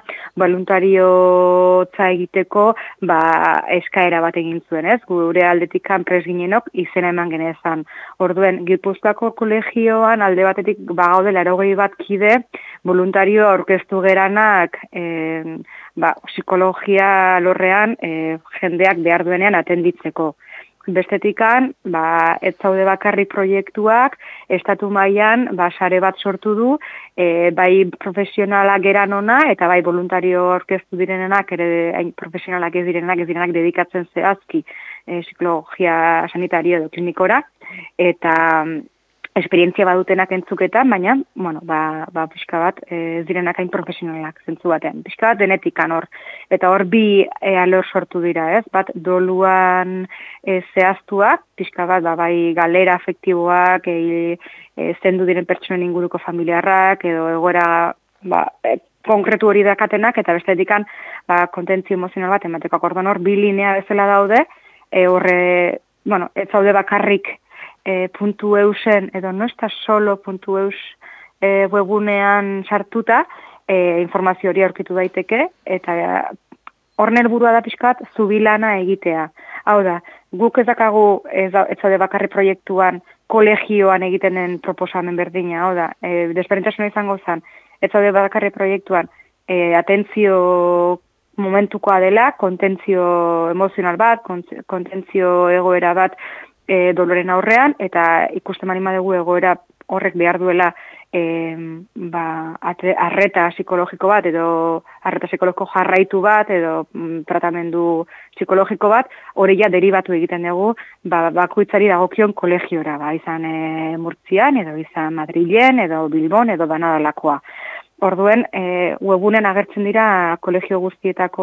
voluntariotza egiteko, ba, eskaera bat egin zuen, ez? Gure aldetik kanpres ginenok izena eman genezan. Orduen, Gipuzkoako kolegioan alde batetik bagaude laurogei bat kide, voluntario aurkeztu geranak, e, ba, psikologia lorrean e, jendeak behar duenean atenditzeko. Bestetikan, ba, ez zaude bakarri proiektuak, estatu mailan ba, sare bat sortu du, e, bai profesionalak geran ona, eta bai voluntario aurkeztu direnenak, ere hain profesionalak ez direnenak, ez direnak dedikatzen zehazki e, psikologia sanitario edo klinikora, eta esperientzia badutenak entzuketan, baina, bueno, ba, ba pixka bat, ez direnak hain profesionalak zentzu batean. Pixka bat denetikan hor. Eta hor bi e, alor sortu dira, ez? Bat doluan e, zehaztuak, pixka bat, ba, bai galera afektiboak, e, e, zendu diren pertsonen inguruko familiarrak, edo egoera, ba, e, konkretu hori dakatenak, eta bestetikan, ba, kontentzio emozional bat, emateko akordon hor, bi linea bezala daude, e, horre, bueno, ez zaude bakarrik, E, puntu eusen, edo no está solo puntu eus e, webunean sartuta, e, informazio hori aurkitu daiteke, eta hor helburua da pixkat zubilana egitea. Hau da, guk ez dakagu ez zaude bakarri proiektuan kolegioan egiten den proposamen berdina, hau da, e, desberdintasuna izango zen, ez zaude bakarri proiektuan e, atentzio momentukoa dela, kontentzio emozional bat, kontentzio egoera bat, E, doloren aurrean, eta ikusten marima dugu egoera horrek behar duela e, ba, ate, arreta psikologiko bat, edo arreta psikologiko jarraitu bat, edo mm, tratamendu psikologiko bat, hori ja deribatu egiten dugu, ba, bakoitzari dagokion kolegiora, ba, izan e, Murtzian, edo izan Madrilen, edo Bilbon, edo danadalakoa. Orduen, e, webunen agertzen dira kolegio guztietako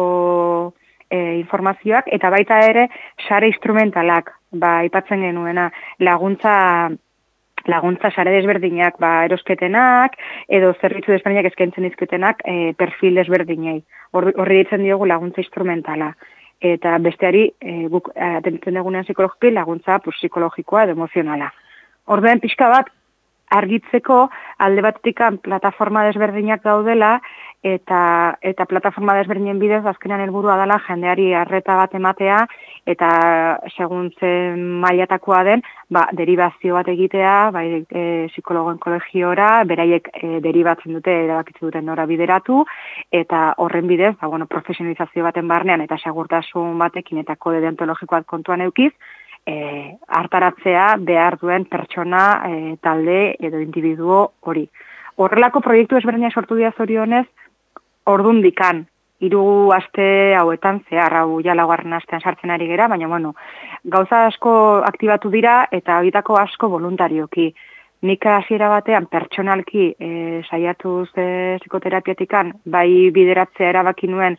e, informazioak, eta baita ere sare instrumentalak, ba, aipatzen genuena, laguntza laguntza sare desberdinak, ba, erosketenak, edo zerbitzu desberdinak eskaintzen dizkiotenak e, perfil desberdinei. Horri ditzen diogu laguntza instrumentala. Eta besteari, e, guk atentzen dugunean psikologikoa, laguntza pues, psikologikoa edo emozionala. Orduen pixka bat, argitzeko alde batetik plataforma desberdinak daudela eta eta plataforma desberdinen bidez azkenean helburua dela jendeari arreta bat ematea eta segun zen mailatakoa den, ba deribazio bat egitea, bai e, psikologoen kolegiora, beraiek e, deribatzen dute erabakitzen duten nora bideratu eta horren bidez, ba bueno, profesionalizazio baten barnean eta segurtasun batekin eta kode deontologikoak kontuan edukiz, E, hartaratzea behar duen pertsona, e, talde edo individuo hori. Horrelako proiektu ezberdinak sortu dira zorionez, ordundikan, hiru aste hauetan zehar, hau ja laugarren astean sartzen ari gera, baina bueno, gauza asko aktibatu dira eta horietako asko voluntarioki. Nik hasiera batean pertsonalki e, saiatu ze psikoterapiatikan, bai bideratzea erabaki nuen,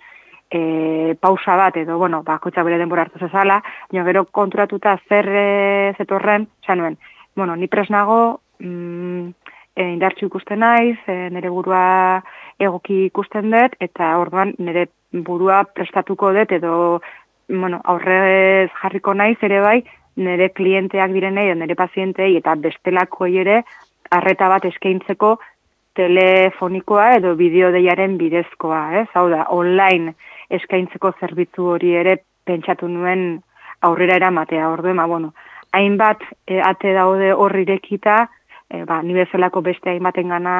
E, pausa bat edo, bueno, bakoitzak bere denbora hartu zezala, baina gero konturatuta zer e, zetorren, zanuen, bueno, ni presnago, mm, e, indartxu ikusten naiz, e, nire burua egoki ikusten dut, eta orduan nire burua prestatuko dut, edo, bueno, aurrez jarriko naiz ere bai, nire klienteak direnei, nire pazientei, eta bestelakoei ere, arreta bat eskaintzeko telefonikoa edo bideodeiaren bidezkoa, ez? Hau da, online eskaintzeko zerbitzu hori ere pentsatu nuen aurrera eramatea. Orduen, ba, bueno, hainbat e, ate daude horri irekita, e, ba, ni bezalako beste hainbatengana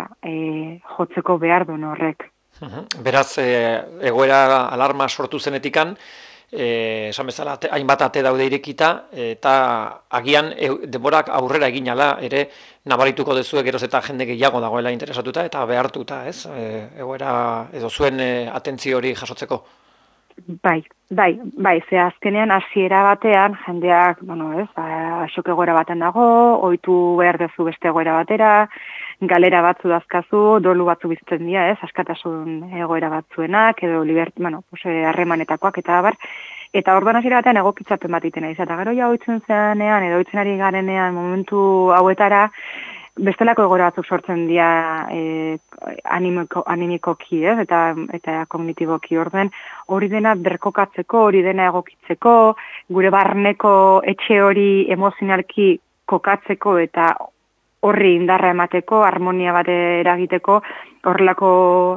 e, jotzeko behar duen horrek. Beraz, e, egoera alarma sortu zenetikan, eh, esan bezala, ate, hainbat ate daude irekita, eta agian e, denborak aurrera egin ala, ere nabarituko dezue geroz eta jende gehiago dagoela interesatuta eta behartuta, ez? E, egoera edo zuen e, atentzio hori jasotzeko. Bai, bai, bai, ze azkenean hasiera batean jendeak, bueno, ez, asok egoera baten dago, ohitu behar dezu beste egoera batera, galera batzu dazkazu, dolu batzu bizitzen dira, ez, askatasun egoera batzuenak, edo libert, bueno, pues, harremanetakoak eta abar, eta orduan hasiera batean egokitzapen bat itena izan, eta gero ja ohitzen zenean, edo ohitzen ari garenean momentu hauetara, bestelako egoera batzuk sortzen dira e, animiko, animikoki, ez, eta, eta kognitiboki orden, hori dena berkokatzeko, hori dena egokitzeko, gure barneko etxe hori emozionalki kokatzeko eta horri indarra emateko, harmonia bat eragiteko, horrelako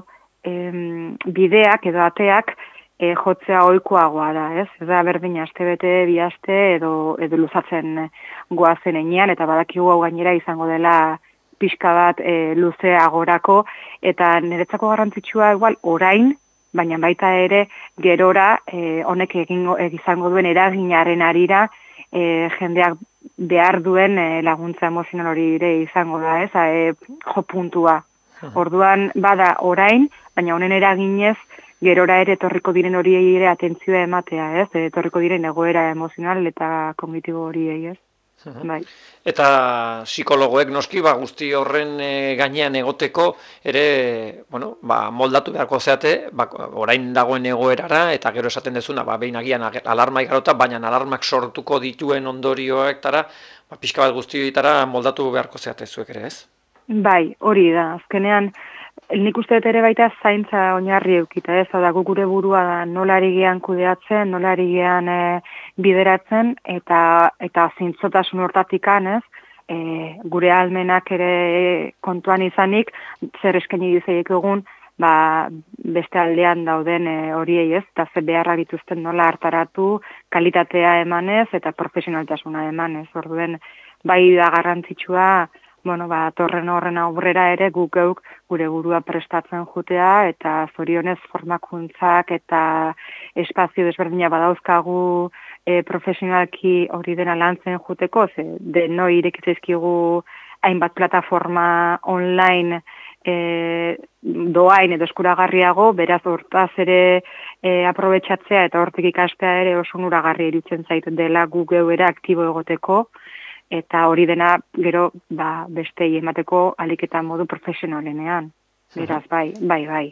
em, bideak edo ateak e, jotzea ohikoagoa da, ez? Ez da berdin astebete, bi aste edo edo luzatzen goazen enean eta badakigu hau gainera izango dela pixka bat e, luzeagorako eta niretzako garrantzitsua igual orain, baina baita ere gerora e, honek egingo izango duen eraginaren arira e, jendeak behar duen e, laguntza emozional hori ere izango da, ez? E, jo puntua. Orduan bada orain, baina honen eraginez gerora ere etorriko diren horiei ere atentzioa ematea, ez? Etorriko diren egoera emozional eta kognitibo horiei, ez? Uhum. Bai. Eta psikologoek noski ba, guzti horren e, gainean egoteko ere, bueno, ba, moldatu beharko zeate, ba, orain dagoen egoerara, eta gero esaten dezuna, ba, behin agian alarma igarota, baina alarmak sortuko dituen ondorioak tara, ba, pixka bat guzti ditara moldatu beharko zeate zuek ere, ez? Bai, hori da, azkenean, nik uste dut ere baita zaintza oinarri eukita, ez, da gure burua nola ari gean kudeatzen, nola ari gean e, bideratzen, eta eta zintzotasun hortatikan, ez, e, gure almenak ere kontuan izanik, zer eskaini dizaiek egun, ba, beste aldean dauden e, horiei, ez, eta ze beharra dituzten nola hartaratu, kalitatea emanez, eta profesionaltasuna emanez, orduen, bai da garrantzitsua, bueno, ba, torren horren aurrera ere guk geuk gure burua prestatzen jutea eta zorionez formakuntzak eta espazio desberdina badauzkagu e, profesionalki hori dena lantzen juteko, ze denoi irekitzaizkigu hainbat plataforma online e, doain edo eskuragarriago, beraz hortaz ere e, aprobetxatzea eta hortik ikastea ere oso onuragarri irutzen zait dela gu geu ere aktibo egoteko, eta hori dena gero ba, bestei emateko alik eta modu profesionalenean. Beraz, bai, bai, bai.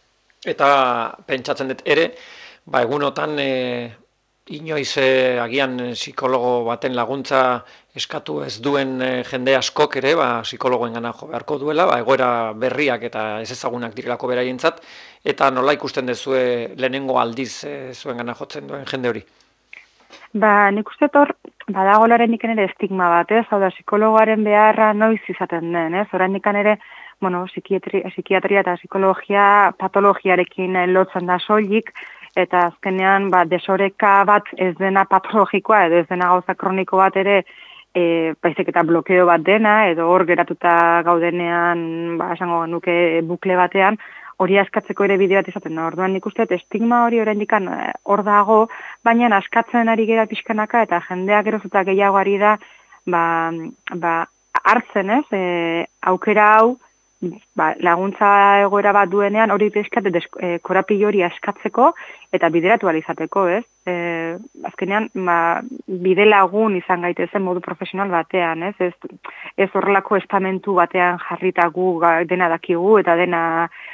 Eta pentsatzen dut ere, ba, egunotan e, inoiz e, agian psikologo baten laguntza eskatu ez duen e, jende askok ere, ba, psikologoen gana jo beharko duela, ba, egoera berriak eta ez ezagunak direlako beraientzat, eta nola ikusten dezue lehenengo aldiz e, zuen gana jotzen duen jende hori? Ba, nik uste hor, badago oraindik ere estigma bat, ez? Hau da, psikologoaren beharra noiz izaten den, ez? Oraindik ere, bueno, psikiatria, psikiatria eta psikologia patologiarekin lotzen da soilik, eta azkenean ba, desoreka bat ez dena patologikoa, edo ez dena gauza kroniko bat ere, e, baizik eta blokeo bat dena, edo hor geratuta gaudenean, ba, esango nuke bukle batean, hori askatzeko ere bide bat izaten da. Orduan nik uste estigma hori oraindik hor dago, baina askatzen ari gera pixkanaka eta jendeak geroz eta gehiago ari da ba, ba, hartzen, ez, e, aukera hau ba, laguntza egoera bat duenean hori pixkat e, korapilo hori askatzeko eta bideratu ahal izateko, ez? E, azkenean ba, bide lagun izan gaitezen modu profesional batean, ez? Ez, ez horrelako estamentu batean jarrita gu dena dakigu eta dena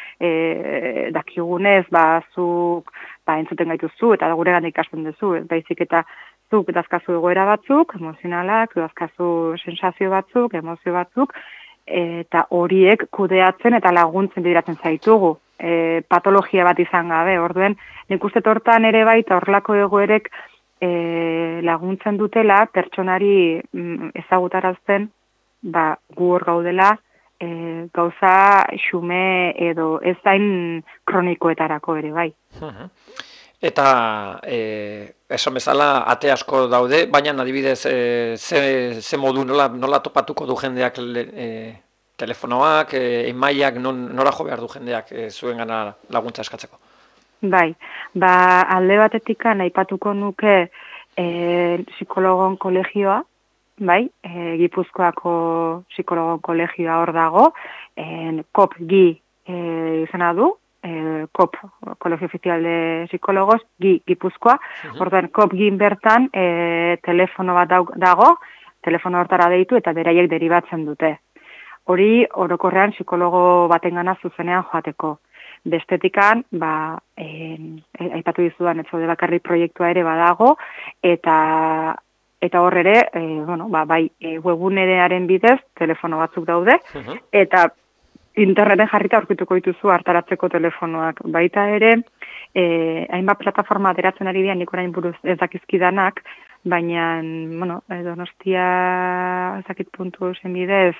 E, dakigunez, ba, zuk ba, entzuten gaituzu eta gure gana ikasten duzu, ez baizik eta zuk dazkazu egoera batzuk, emozionalak, dazkazu sensazio batzuk, emozio batzuk, eta horiek kudeatzen eta laguntzen bideratzen zaitugu, e, patologia bat izan gabe, orduen, nik uste hortan ere baita horrelako egoerek e, laguntzen dutela, pertsonari mm, ezagutarazten, ba, gu hor gaudela, E, gauza xume edo ez zain kronikoetarako ere, bai. Eta e, esan bezala ate asko daude, baina adibidez e, ze, ze modu nola, nola topatuko du jendeak e, telefonoak, e, emailak, non, nora jo behar du jendeak e, zuen gana laguntza eskatzeko? Bai, ba alde batetikan aipatuko nuke e, psikologon kolegioa, bai, e, Gipuzkoako psikologo kolegioa hor dago, en, K O P G I e, izena du, e, K O P, Kolegio Oficial de Psikologos, G I Gipuzkoa, uh-huh. Orduan K O P G I bertan e, telefono bat dago, telefono hortara deitu eta beraiek deribatzen dute. Hori orokorrean psikologo batengana zuzenean joateko. Bestetikan, ba, e, e, aipatu dizudan, ez zaude bakarrik proiektua ere badago, eta Eta hor ere, e, bueno, ba, bai, e, webunearen bidez, telefono batzuk daude, uh-huh. Eta interneten jarrita aurkituko dituzu hartaratzeko telefonoak. Baita ere, e, hainbat plataforma ateratzen ari dian, nik orain buruz ez dakizkidanak, baina, bueno, Donostia ezakit puntu zen bidez,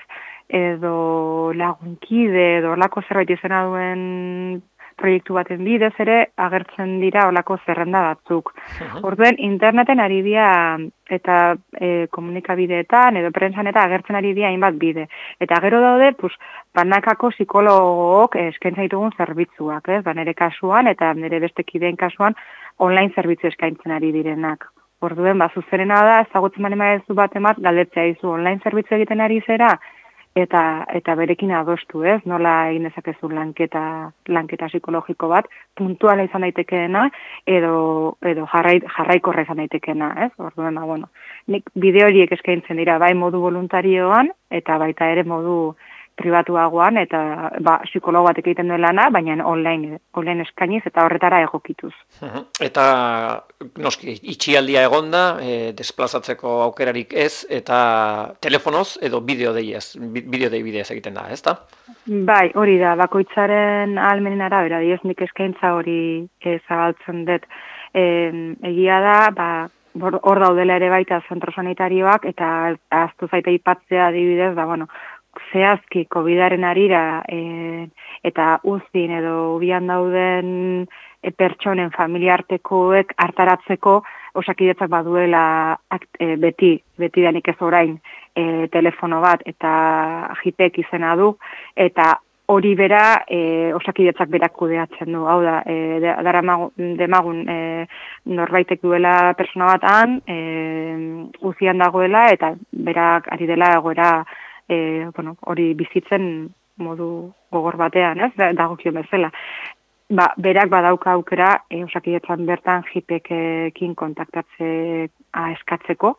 edo lagunkide, edo lako zerbait izena duen proiektu baten bidez ere agertzen dira olako zerrenda batzuk. Uh-huh. Orduen, interneten ari dira eta e, komunikabideetan edo prentsan eta agertzen ari dira hainbat bide. Eta gero daude, pues, banakako psikologok eskaintza ditugun zerbitzuak, ez? Ba, nire kasuan eta nire beste kideen kasuan online zerbitzu eskaintzen ari direnak. Orduen, ba, zuzerena da, ezagutzen mani maezu bat emat, galdetzea izu online zerbitzu egiten ari zera, eta eta berekin adostu, ez? Nola egin dezakezu lanketa lanketa psikologiko bat, puntuala izan daitekeena edo edo jarrai jarraikorra izan daitekeena, ez? Orduan, ba, bueno, nik bideo horiek eskaintzen dira bai modu voluntarioan eta baita ere modu pribatuagoan eta ba psikologo batek egiten duen lana, baina online online eskainiz eta horretara egokituz. Eta noski itxialdia egonda, e, desplazatzeko aukerarik ez eta telefonoz edo bideo deiez, bideo dei bidez egiten da, ezta? Bai, hori da, bakoitzaren ahalmenen arabera, diez nik eskaintza hori e, zabaltzen dut. E, egia da, ba hor daudela ere baita zentro sanitarioak eta ahaztu zaite aipatzea adibidez, da bueno, zehazki COVIDaren arira e, eta uzin edo ubian dauden e, pertsonen familiartekoek hartaratzeko osakidetzak baduela e, beti, beti danik ez orain e, telefono bat eta jipek izena du eta hori bera e, osakidetzak berak kudeatzen du. Hau da, e, dara demagun e, norbaitek duela persona bat han, e, uzian dagoela eta berak ari dela egoera e, bueno, hori bizitzen modu gogor batean, ez, dagokio bezala. Ba, berak badauka aukera, e, Osakidetzan bertan jipekekin kontaktatzea eskatzeko,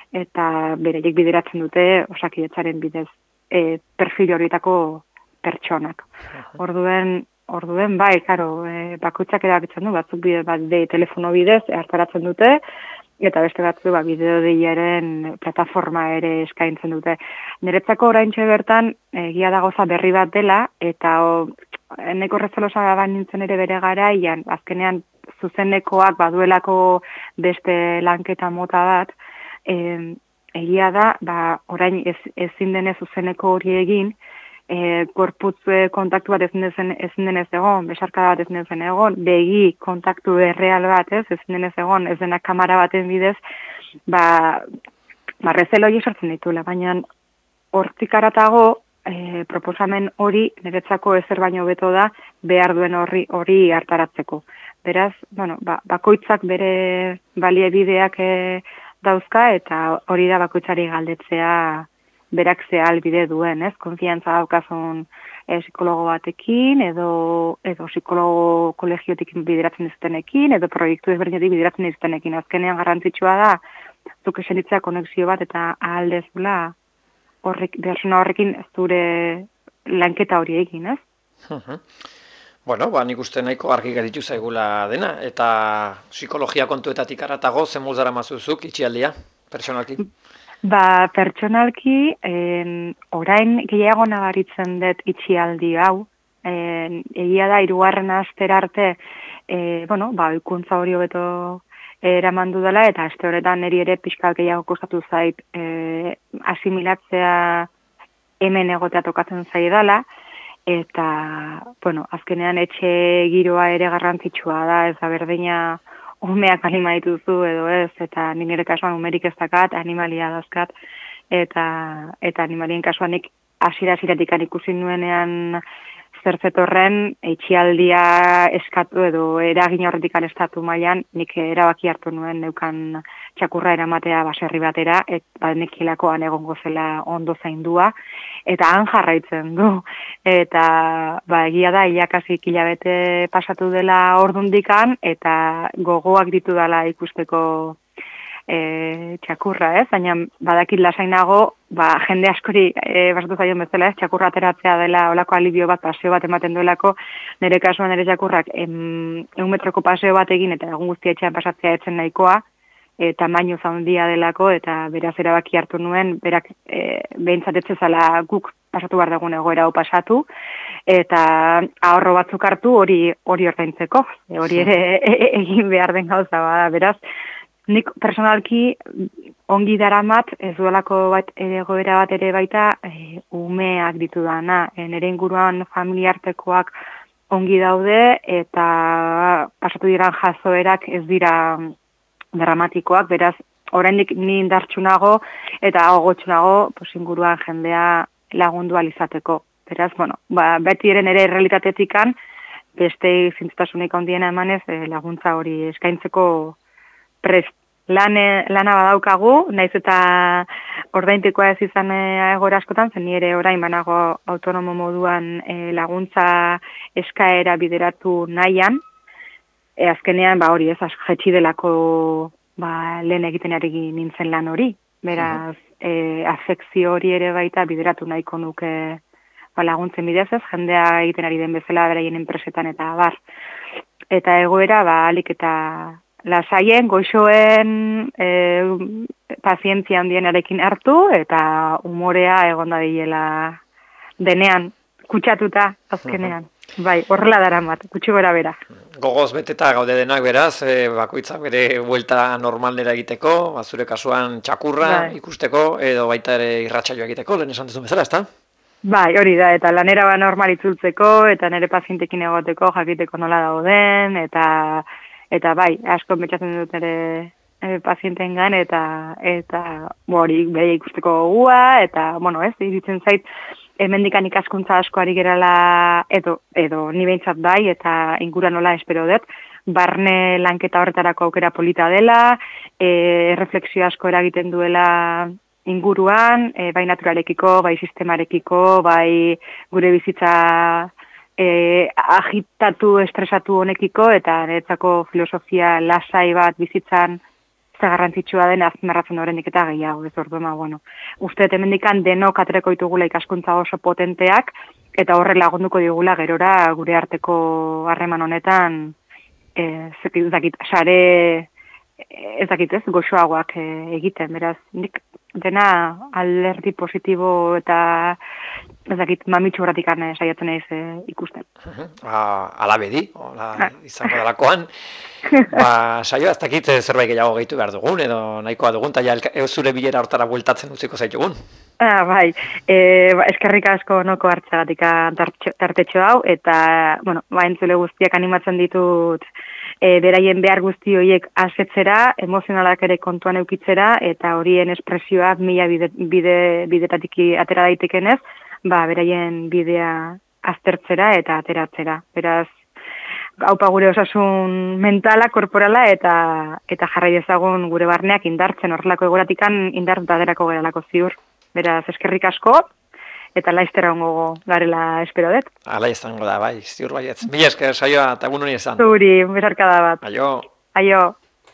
eta bereiek bideratzen dute Osakidetzaren bidez e, perfil horietako pertsonak. Orduen, orduen bai, karo, e, bakoitzak erabiltzen du, batzuk bide, bat de telefono bidez hartaratzen dute, eta beste batzu ba, bideo deiaren plataforma ere eskaintzen dute. Niretzako oraintxe bertan, egia da gauza berri bat dela, eta o, eneko rezelosa da nintzen ere bere garaian, azkenean zuzenekoak baduelako beste lanketa mota bat, e, egia da, ba, orain ez, ezin denez zuzeneko hori egin, e, gorputz kontaktu bat ezin denez egon, besarka bat ezin denez egon, begi kontaktu erreal bat ez, ezin denez egon, ez dena kamera baten bidez, ba, ba rezelo hori sortzen ditula, baina hortik aratago, e, proposamen hori niretzako ezer baino beto da behar duen horri hori hartaratzeko. Beraz, bueno, ba, bakoitzak bere baliebideak e, dauzka eta hori da bakoitzari galdetzea berak ze albide duen, ez? Konfiantza daukazun e, psikologo batekin, edo, edo psikologo kolegiotik bideratzen iztenekin, edo proiektu ezberdinetik bideratzen iztenekin. Azkenean garrantzitsua da, zuk esenitzea konexio bat eta ahaldezula horrek, persona horrekin zure lanketa hori egin, ez? Uh-huh. Bueno, ba, nik uste nahiko argi garitu zaigula dena, eta psikologia kontuetatik aratago, zen dara mazuzuk itxialdia, personalki? Ba, pertsonalki, en, orain gehiago nabaritzen dut itxialdi hau, en, egia da, hirugarren astera arte, e, bueno, ba, ikuntza hori hobeto eraman dudala, eta aste horretan niri ere pixka gehiago kostatu zait e, asimilatzea hemen egotea tokatzen zaidala, eta, bueno, azkenean etxe giroa ere garrantzitsua da, ez da berdina umeak anima dituzu edo ez, eta nire kasuan umerik ez dakat, animalia dazkat, eta, eta animalien kasuan nik hasiera-hasieratik ikusi nuenean zertzetorren, itxialdia eskatu edo eragin horretik estatu mailan, nik erabaki hartu nuen neukan txakurra eramatea baserri batera, eta nekilakoan egongo zela ondo zaindua, eta han jarraitzen du. Eta ba, egia da, ilakasik hilabete pasatu dela ordundikan, eta gogoak ditu dela ikusteko e, txakurra, ez? Baina badakit lasainago, ba, jende askori e, basatu zaion bezala, ez? Txakurra ateratzea dela olako alibio bat, paseo bat ematen duelako, nire kasuan nire txakurrak em, eun metroko paseo bat egin, eta egun guztia etxean pasatzea etzen nahikoa, e, tamaino zaundia delako, eta beraz erabaki hartu nuen, berak e, behintzat etzezala guk pasatu behar dugun egoera hau pasatu, eta ahorro batzuk hartu hori hori ordaintzeko, e, hori ere e, e, egin behar den gauza bada, beraz, nik personalki ongi daramat, ez duelako bat egoera bat ere baita e, umeak ditu dana, e, nire inguruan familiartekoak ongi daude, eta pasatu diran jazoerak ez dira dramatikoak, beraz, oraindik ni indartsunago eta gogotsunago pues, inguruan jendea lagundu alizateko. Beraz, bueno, ba, beti ere nire realitateetikan, beste zintzutasunik handiena emanez e, laguntza hori eskaintzeko prest. Lane, lana badaukagu, naiz eta ordaintekoa ez izan egora askotan, zen nire orain banago autonomo moduan e, laguntza eskaera bideratu nahian, e, azkenean ba hori ez, jetxi delako ba, lehen egiten ari nintzen lan hori, beraz, e, afekzio hori ere baita bideratu nahiko nuke ba, laguntzen bidez ez, jendea egiten ari den bezala beraien enpresetan eta bar. Eta egoera, ba, alik eta lasaien, goixoen, e, pazientzia handienarekin hartu, eta umorea egonda diela denean, kutsatuta azkenean. Uh-huh. Bai, horrela daramat, gutxi gora bera. Gogoz beteta gaude denak beraz, e, bakoitzak bere buelta normalera egiteko, bazure kasuan txakurra bai. Ikusteko, edo baita ere irratsaio egiteko, lehen esan duzun bezala, ezta? Bai, hori da, eta lanera ba normal itzultzeko, eta nire pazientekin egoteko, jakiteko nola dauden, eta eta bai, asko metxatzen dut ere e, pazientengan, eta eta hori bere ikusteko gogua, eta, bueno, ez, iritzen zait, hemendikan ikaskuntza asko ari gerala, edo, edo ni behintzat bai, eta ingura nola espero dut, barne lanketa horretarako aukera polita dela, e, refleksio asko eragiten duela inguruan, e, bai naturalekiko, bai sistemarekiko, bai gure bizitza e, agitatu, estresatu honekiko, eta niretzako filosofia lasai bat bizitzan ez garrantzitsua den azpimarratzen horrenik eta gehiago, ez orduan, bueno. Uste hemendikan denok aterako ditugula ikaskuntza oso potenteak, eta horre lagunduko digula gerora gure arteko harreman honetan, ez dakit, sare, ez dakit ez, goxoagoak egiten, beraz, nik dena alderdi positibo eta ez dakit mamitxu horratikan saiatzen naiz ikusten. Ala bedi, hola izango dalakoan, ba, saioa ez dakit zerbait gehiago gehitu behar dugun, edo nahikoa dugun, eta ja zure bilera hortara bueltatzen utziko zaitugun. Ah, bai, e, ba, eskerrik asko noko hartzagatik tartetxo hau, eta, bueno, ba, entzule guztiak animatzen ditut e, beraien behar guzti horiek asetzera, emozionalak ere kontuan eukitzera, eta horien espresioak mila bide, bide, bidetatik atera daitekenez, ba, beraien bidea aztertzera eta ateratzera. Beraz, haupa gure osasun mentala, korporala, eta eta jarrai dezagun gure barneak indartzen, horrelako egoratikan indartuta derako geralako ziur. Beraz, eskerrik asko, eta laiztera ongo garela espero dut. Ala izango da, bai, ziur baietz. Mila esker saioa, eta egun honi esan. Zuri, besarkada bat. Aio. Aio.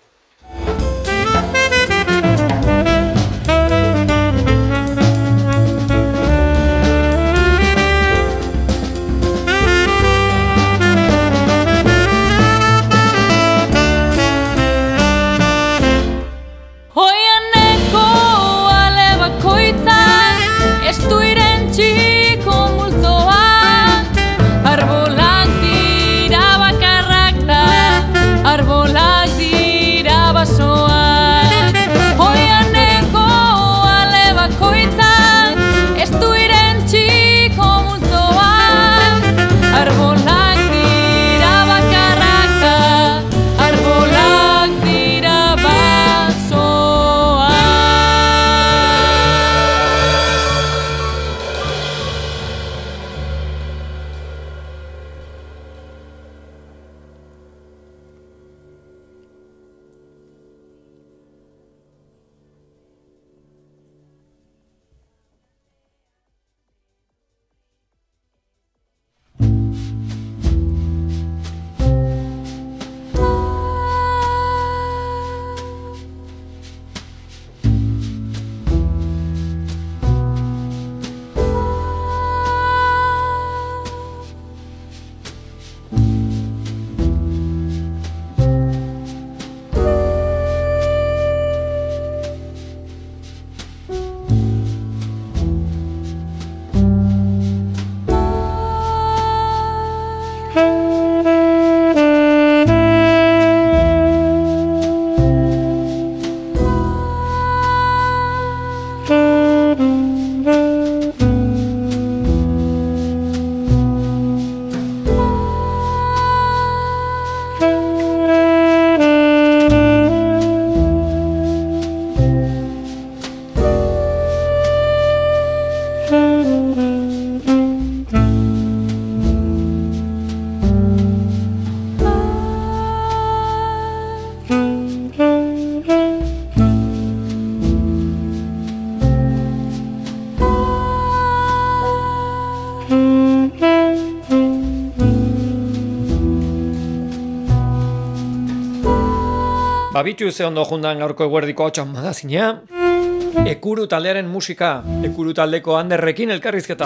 Babitu ze ondo jundan gaurko eguerdiko hotxan magazina. Ekuru taldearen musika, Ekuru taldeko Anderrekin elkarrizketa.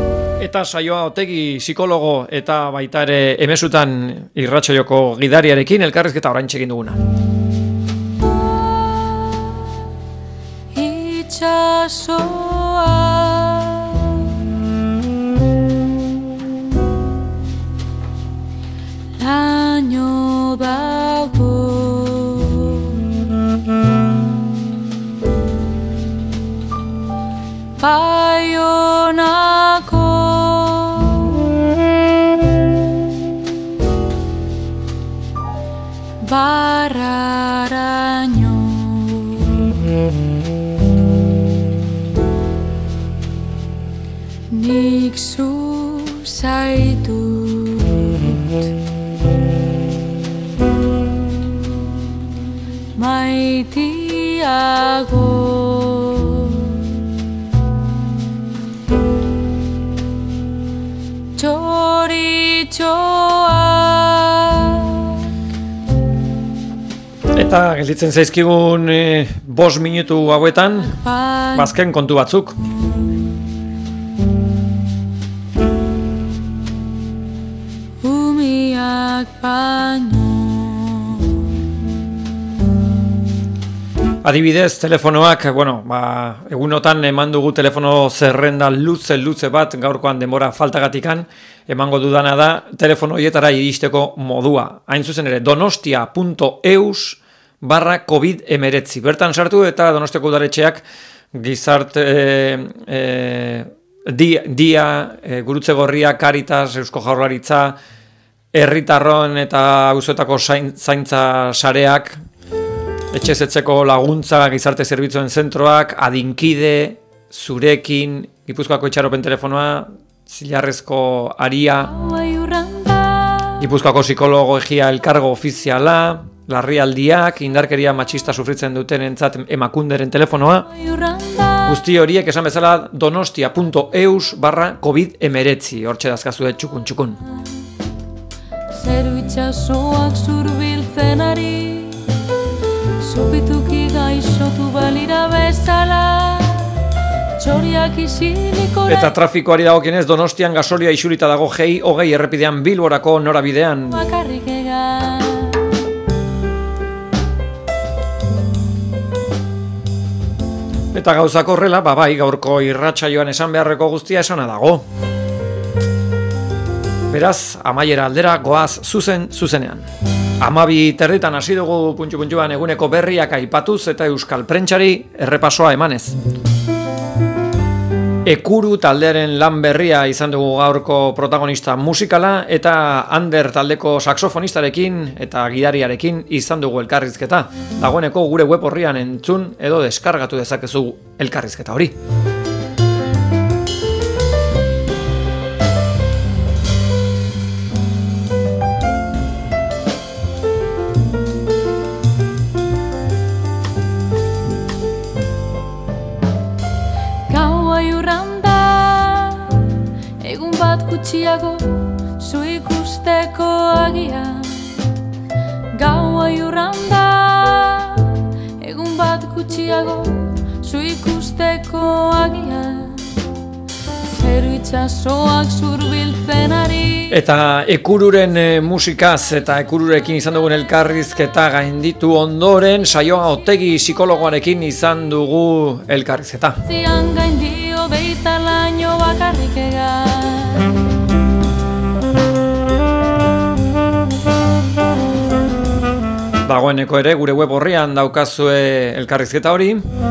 Eta saioa Otegi psikologo eta baita ere emesutan irratsaioiko gidariarekin elkarrizketa oraintxe egin duguna. Itxasoa laino dago Baionako barraraino nik zu zaitut maitiago zoritxoak. Eta gelditzen zaizkigun e, bost minutu hauetan, bazken kontu batzuk. Umiak baino. Adibidez, telefonoak, bueno, ba, egunotan eman dugu telefono zerrenda luze luze bat gaurkoan denbora faltagatikan, emango dudana da telefono horietara iristeko modua. Hain zuzen ere, donostia punto eus barra covid hemeretzi. Bertan sartu eta Donostiako udaletxeak gizarte e, e, dia, dia e, Gurutze Gorria, Caritas, Eusko Jaurlaritza, herritarron eta auzoetako zaintza sareak, etxezetzeko laguntza, gizarte zerbitzuen zentroak, adinkide, zurekin, Gipuzkoako itxaropen telefonoa, zilarrezko aria, Gipuzkoako psikologo egia elkargo ofiziala, larrialdiak, indarkeria matxista sufritzen duten entzat emakunderen telefonoa. Guzti horiek esan bezala donostia punto eus barra covid hemeretzi, hortxe dazkazu txukun txukun. Zeru itxasoak zurbiltzen ari, zupituki gaixotu balira bezala, txoriak isiliko. Eta trafikoari dagokienez, Donostian gasolia isurita dago G hogei errepidean Bilborako norabidean. Bakarrik egan. Eta gauzak horrela, ba bai, gaurko irratsaioan esan beharreko guztia esana dago. Beraz, amaiera aldera goaz zuzen zuzenean. Amabi terditan hasi dugu puntxu-puntxuan eguneko berriak aipatuz eta euskal prentsari errepasoa emanez. Ekuru taldearen lan berria izan dugu gaurko protagonista musikala eta Ander taldeko saxofonistarekin eta gidariarekin izan dugu elkarrizketa. Dagoeneko gure web orrian entzun edo deskargatu dezakezu elkarrizketa hori. Gutxiago zu ikusteko agian, gaua jurran da. Egun bat gutxiago zu ikusteko agian, zeru itxasoak zurbiltzen ari. Eta Ekururen e, musikaz eta Ekururekin izan dugun elkarrizketa gainditu ondoren, Saioa Otegi psikologoarekin izan dugu elkarrizketa. Zian gaindio beita laino bakarrik egan. Dagoeneko ere gure web orrian daukazue elkarrizketa hori.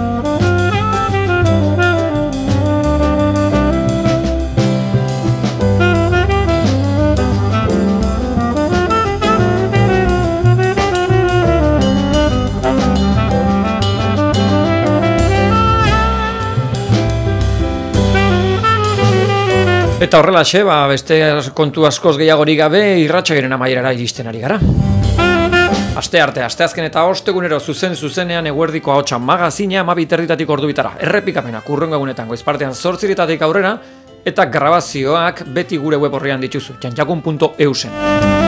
Eta horrelaxe, ba, beste kontu askoz gehiagorik gabe irratsaioaren amaierara iristen ari gara. Aste arte, asteazken eta ostegunero zuzen zuzenean eguerdiko ahotsa magazina amabi territatik ordu bitara. Errepikapena kurrengo egunetan goizpartean zortziritatik aurrera eta grabazioak beti gure web orrian dituzu, jantjakun punto eusen.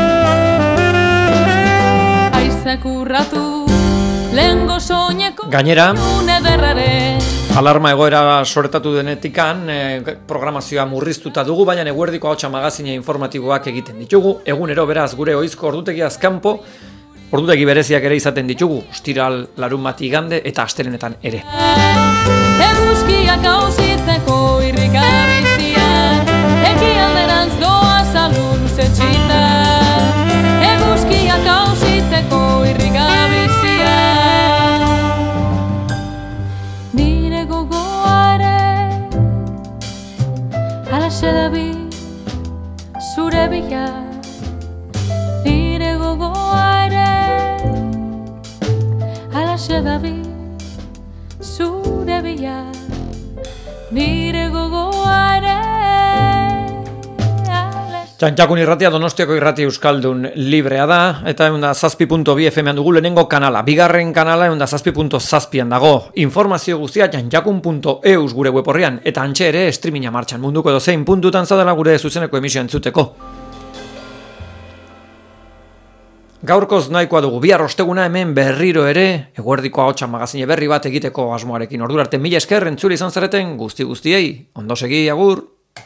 Aizek urratu, lehengo soineko Gainera, derrare. alarma egoera soretatu denetikan eh, programazioa murriztuta dugu, baina eguerdiko ahotsa magazina informatiboak egiten ditugu. Egunero beraz gure ohizko ordutegiaz kanpo, ordutegi bereziak ere izaten ditugu, ostiral, larunbat, igande eta astelenetan ere. Eguzkiak hausitzeko irrika bizian, ekialderantz doa salun zetxita. Eguzkiak hausitzeko irrika bizian, nire gogoare, alaxe dabi zure bila. Nire gogoare, alaxe dabi zure bila. Nire gogoare, alaxe Txantxakun irratia Donostiako irrati euskaldun librea da, eta egun da zazpi puntu bi F M-an dugu lehenengo kanala. Bigarren kanala egun da zazpi puntu zazpian dago. Informazio guztia txantxakun puntu e u s gure web horrian, eta antxe ere streaminga martxan munduko dozein puntutan zaudela gure zuzeneko emisio entzuteko. Gaurkoz nahikoa dugu, bihar osteguna hemen berriro ere, eguerdiko ahotsa magazine berri bat egiteko asmoarekin. Ordura arte mila esker entzule izan zareten guzti guztiei, ondo segi, agur!